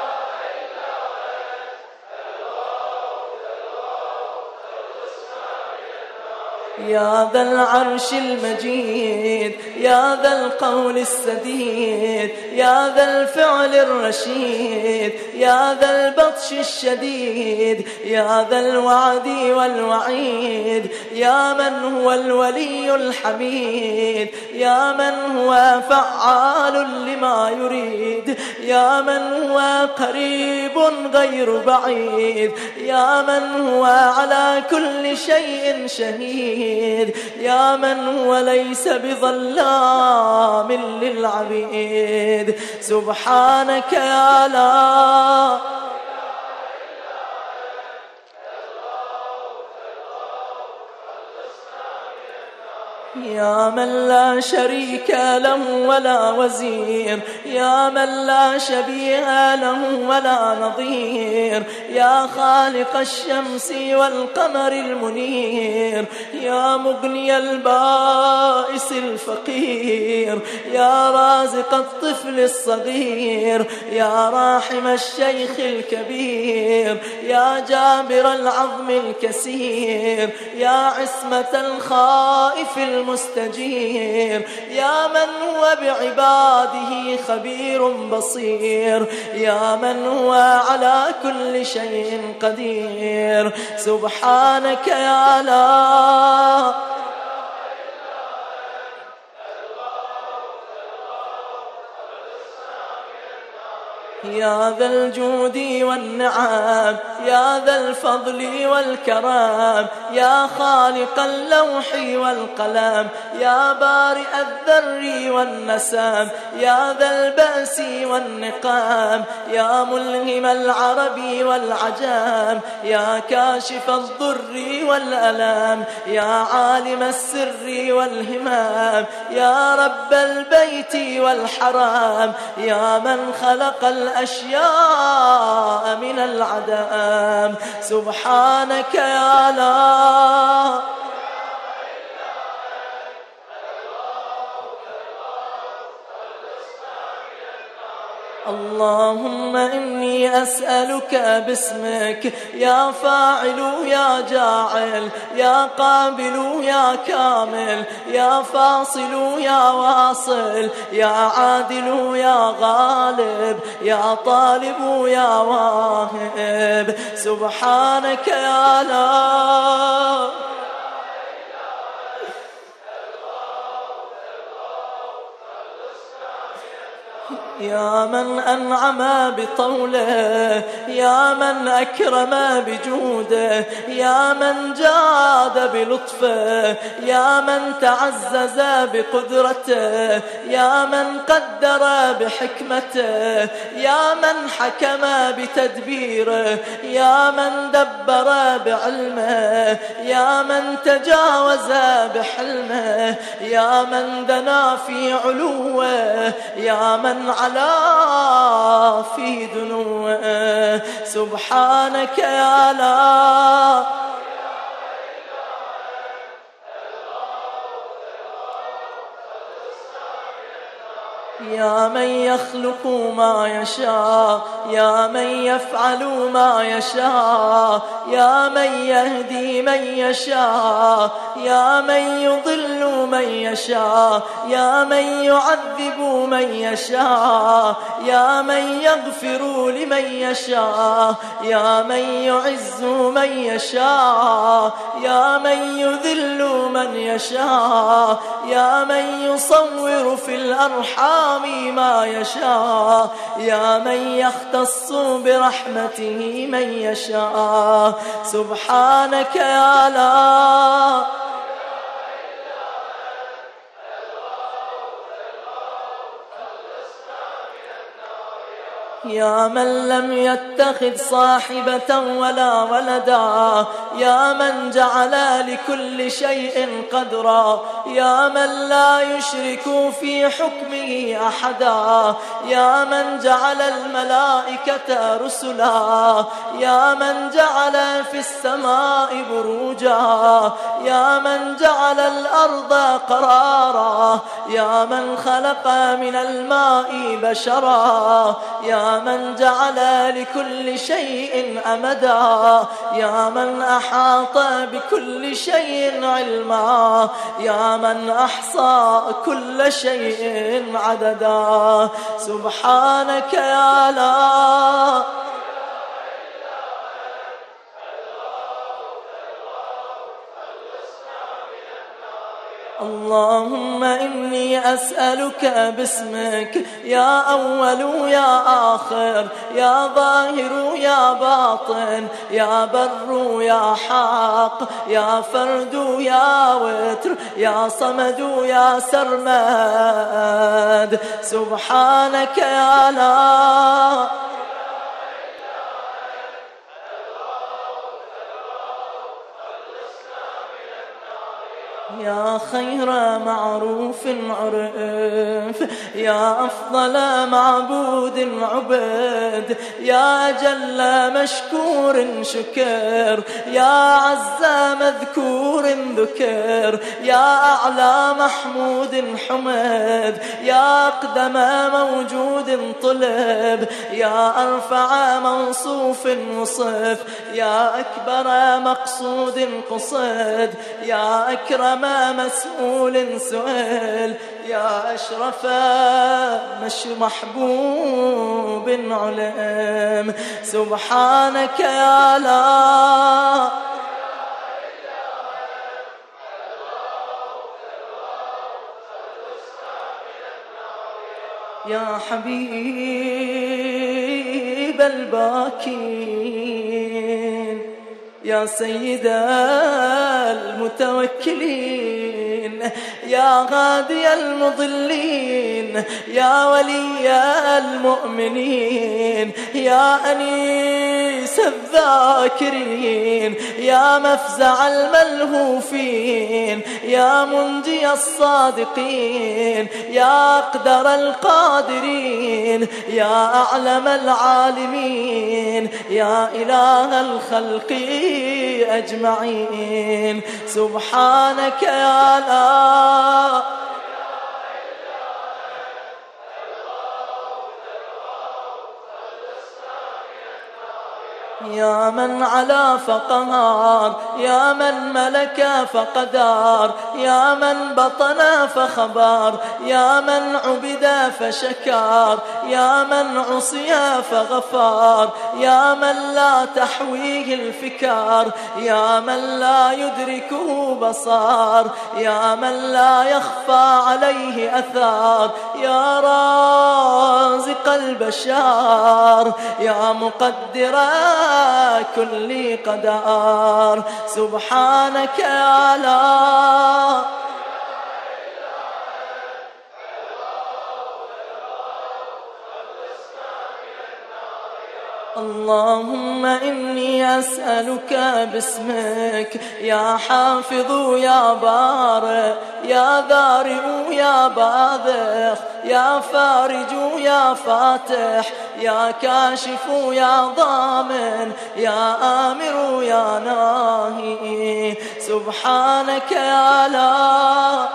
يا ذا العرش المجيد يا ذا القول السديد يا ذا الفعل الرشيد يا ذا البطش الشديد يا ذا الوعد والوعيد يا من هو الولي الحميد يا من هو فعال لما يريد يا من هو قريب غير بعيد يا من هو على كل شيء شهيد يا من هو ليس بظلام للعبيد سبحانك يا لا يا من لا شريك له ولا وزير يا من لا شبيه له ولا نظير يا خالق الشمس والقمر المنير يا مغني البائس الفقير يا رازق الطفل الصغير يا راحم الشيخ الكبير يا جابر العظم الكسير يا عصمة الخائف المستجير يا من هو بعباده خبير بصير يا من هو على كل شيء قدير سبحانك يا لا يا ذا الجود والنعم يا ذا الفضل والكرم يا خالق اللوح والقلم يا بارئ الذر والنسم يا ذا البأس والنقام يا ملهم العرب والعجم يا كاشف الضر والألم يا عالم السر والهمام يا رب البيت والحرام يا من خلق الأشياء من العدم سبحانك يا لا اللهم إني أسألك باسمك يا فاعل يا جاعل يا قابل يا كامل يا فاصل يا واصل يا عادل يا غالب يا طالب يا واهب سبحانك يا لا يا من أنعم بطوله يا من أكرم بجوده يا من جاد بلطفه يا من تعزز بقدرته يا من قدر بحكمته يا من حكم بتدبيره يا من دبر بعلمه يا من تجاوز بحلمه يا من دنا في علوه يا من على في دنوه سبحانك يا لا يا من يخلق ما يشاء يا من يفعل ما يشاء يا من يهدي من يشاء يا من يضل من يشاء يا من يعذب من يشاء يا من يغفر لمن يشاء يا من يعز من يشاء يا من يذل من يشاء يا من يصور في الأرحام ما يشاء يا من يختص برحمته من يشاء سبحانك يا لا يا من لم يتخذ صاحبة ولا ولدا، يا من جعل لكل شيء قدرا، يا من لا يشرك في حكمه أحدا، يا من جعل الملائكة رسلا، يا من جعل في السماء بروجا، يا من جعل الأرض قرارا، يا من خلق من الماء بشرا، يا من جعل لكل شيء أمدا، يا من أحاط بكل شيء علما، يا من أحصى كل شيء عددا. سبحانك يا لا اللهم إني أسألك باسمك يا أول يا آخر، يا ظاهر يا باطن، يا بر يا حق، يا فرد يا وتر، يا صمد يا سرمد. سبحانك يا لا يا خير معروف عرف، يا أفضل معبود عبد، يا جل مشكور شكر، يا عز مذكور ذكر، يا أعلى محمود حمد، يا أقدم موجود طلب، يا أرفع موصوف وصف، يا أكبر مقصود قصد، يا أكرم مسؤول سؤال، يا أشرف مش محبوب علم. سبحانك يا لا يا حبيب الباكين، يا سيد المتوكلين، يا غادي المضلين، يا ولي المؤمنين، يا أنيس الذاكرين، يا مفزع الملهوفين، يا منجي الصادقين، يا أقدر القادرين، يا أعلم العالمين، يا إله الخلق أجمعين. سبحانك يا لا يا من علا فقهار، يا من ملك فقدار، يا من بطن فخبار، يا من عبد فشكار، يا من عصي فغفار، يا من لا تحويه الفكار، يا من لا يدركه بصار، يا من لا يخفى عليه أثار، يا رازق البشار، يا مقدر كل قدر. سبحانك يا لا اللهم إني أسألك باسمك يا حافظ يا بارئ، يا ذارئ يا باذخ، يا فارج يا فاتح، يا كاشف يا ضامن، يا آمر يا ناهي. سبحانك يا لا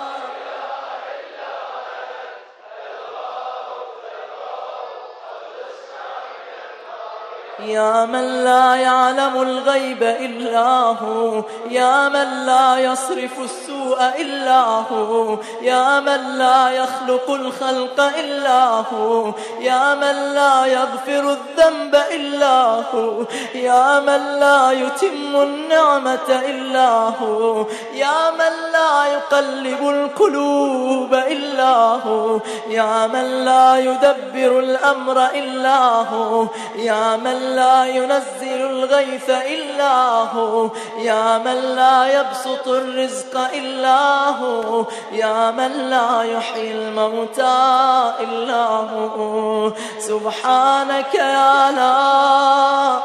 يا من لا يعلم الغيب إلا هو، يا من لا يصرف السوء إلا هو، يا من لا يخلق الخلق إلا هو، يا من لا يغفر الذنب إلا هو، يا من لا يتم النعمة إلا هو، يا من لا يقلب القلوب إلا هو، يا من لا يدبر الأمر إلا هو، يا من لا ينزل الغيث إلا هو، يا من لا يبسط الرزق إلا هو، يا من لا يحيي الموتى إلا هو. سبحانك يا لا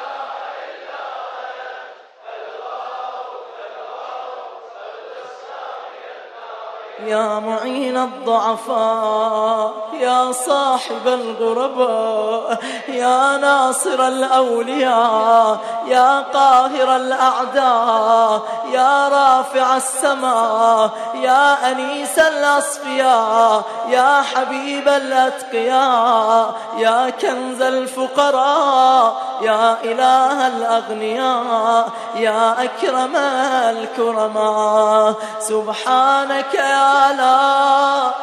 يا معين الضعفاء، يا صاحب الغرباء، يا ناصر الأولياء، يا قاهر الأعداء، يا رافع السماء، يا أنيس الأصفياء، يا حبيب الأتقياء، يا كنز الفقراء، يا إله الأغنياء، يا أكرم الكرماء. سبحانك يا لا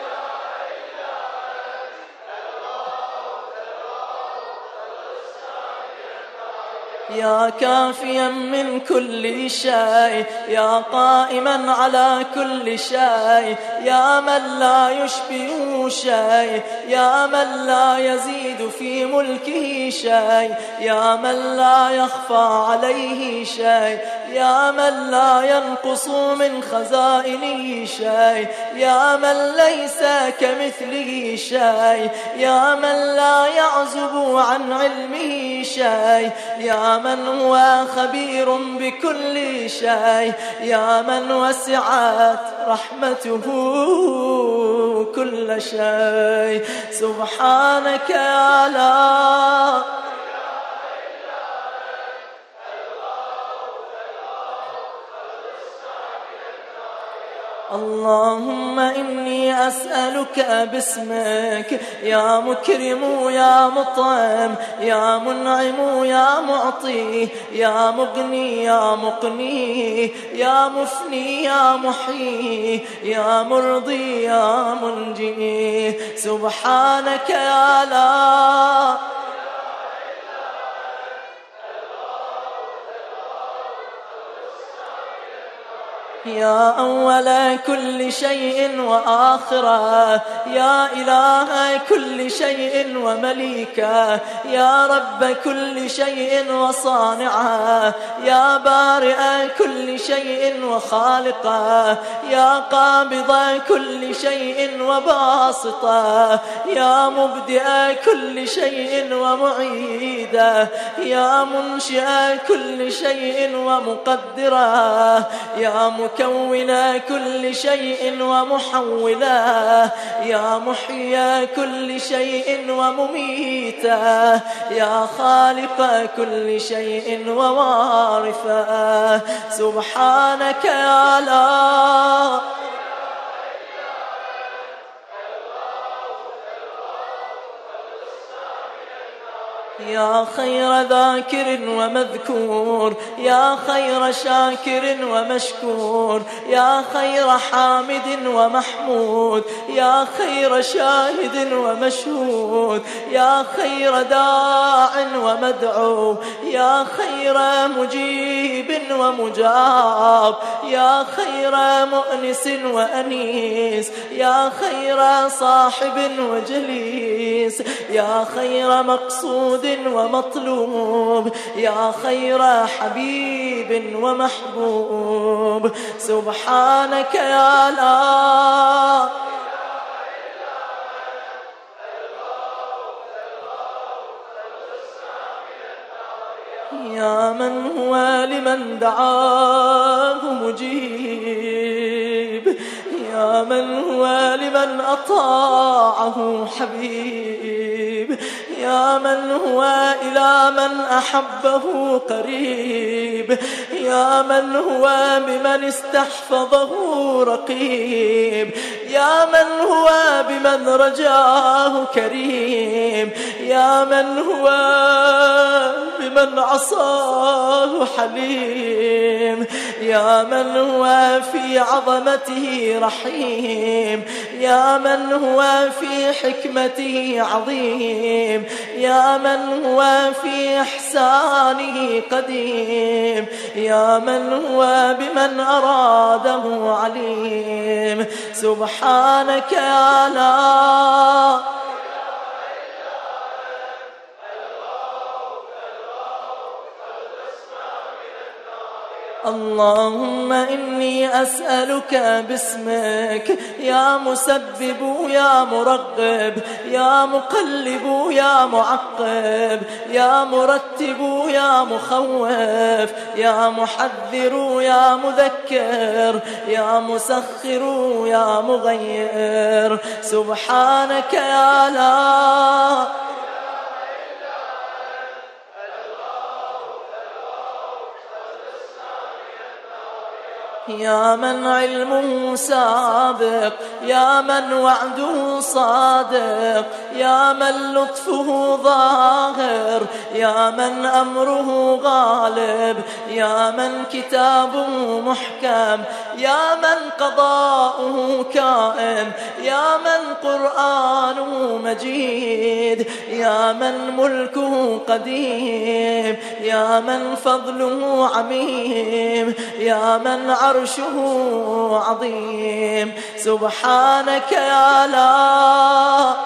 يا كافيا من كل شيء، يا قائما على كل شيء، يا من لا يشبه شيء، يا من لا يزيد في ملكه شيء، يا من لا يخفى عليه شيء، يا من لا ينقص من خزائنه شيء، يا من ليس كمثله شيء، يا من لا يعزب عن علمه شيء، يا من هو خبير بكل شيء، يا من وسعت رحمته كل شيء. سبحانك يا لا اللهم إني أسألك باسمك يا مكرم يا مطعم يا منعم يا معطي يا مغني يا مقني يا مفني يا محيي يا مرضي يا منجي. سبحانك يا لا يا أول كل شيء وآخره، يا إله كل شيء ومليكه، يا رب كل شيء وصانعه، يا بارئ كل شيء وخالقه، يا قابض كل شيء وباسطه، يا مبدئ كل شيء ومعيده، يا منشئ كل شيء ومقدره، يا مكون كل شيء ومحوله، يا محيي كل شيء ومميته، يا خالق كل شيء ووارثه. سبحانك يا لا يا خير ذاكر ومذكور، يا خير شاكر ومشكور، يا خير حامد ومحمود، يا خير شاهد ومشهود، يا خير داع ومدعو، يا خير مجيب ومجاب، يا خير مؤنس وأنيس، يا خير صاحب وجليس، يا خير مقصود ومطلوب، يا خير حبيب ومحبوب. سبحانك يا لا يا من هو لمن دعاه مجيب، يا من هو لمن أطاعه حبيب، يا من هو إلى من أحبه قريب، يا من هو بمن استحفظه رقيب، يا من هو بمن رجاه كريم، يا من هو بمن عصاه حليم، يا من هو في عظمته رحيم، يا من هو في حكمته عظيم، يا من هو في إحسانه قديم، يا من هو بمن أراده عليم. سبحانك يا لا اللهم إني أسألك باسمك يا مسبب يا مرغب يا مقلب يا معقب يا مرتب يا مخوف يا محذر يا مذكر يا مسخر يا مغير. سبحانك يا لا يا من علمه سابق، يا من وعده صادق، يا من لطفه ظاهر، يا من أمره غالب، يا من كتابه محكم، يا من قضاؤه كائن، يا من قرآنه مجيد، يا من ملكه قديم، يا من فضله عميم، يا من عرشه عظيم. سبحانك يا لا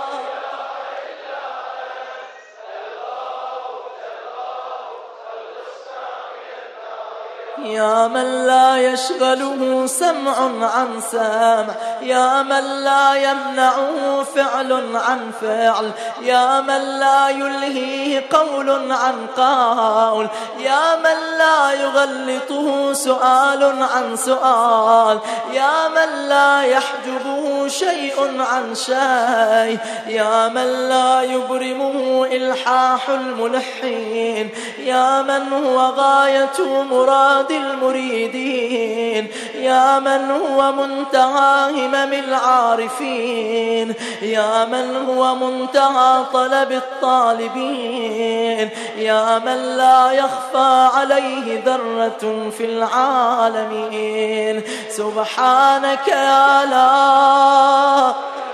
يا من لا يشغله سمع عن سمع، يا من لا يمنعه فعل عن فعل، يا من لا يلهيه قول عن قول، يا من لا يغلطه سؤال عن سؤال، يا من لا يحجبه شيء عن شيء، يا من لا يبرمه إلحاح الملحين، يا من هو غاية مراد المريدين، يا من هو منتهى همم العارفين، يا من هو منتهى طلب الطالبين، يا من لا يخفى عليه ذرة في العالمين. سبحانك يا لا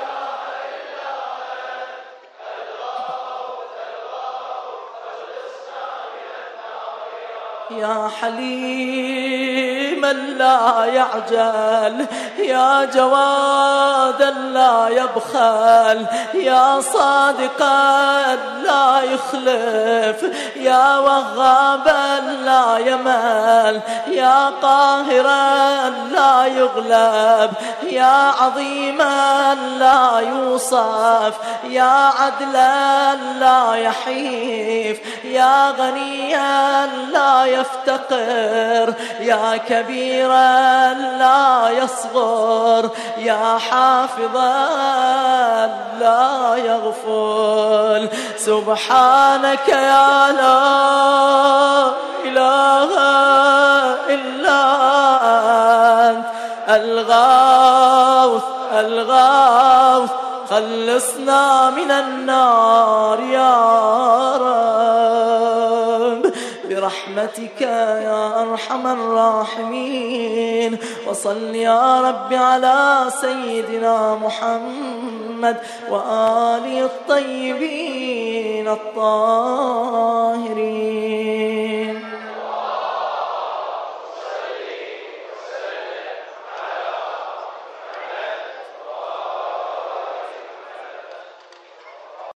يا حليما لا يعجل، يا جوادا لا يبخل، يا صادقا لا يخلف، يا وهابا لا يمل، يا قاهرا لا يغلب، يا عظيما لا يوصف، يا عدلا لا يحيف، يا غنيا لا يفتقر، يا كبيرا لا يصغر، يا حافظا لا يغفل. سبحانك يا لا إله إلا أنت الغوث الغوث، خلصنا من النار يا رب برحمتك يا أرحم الراحمين. وصل يا رب على سيدنا محمد وآله الطيبين الطاهرين.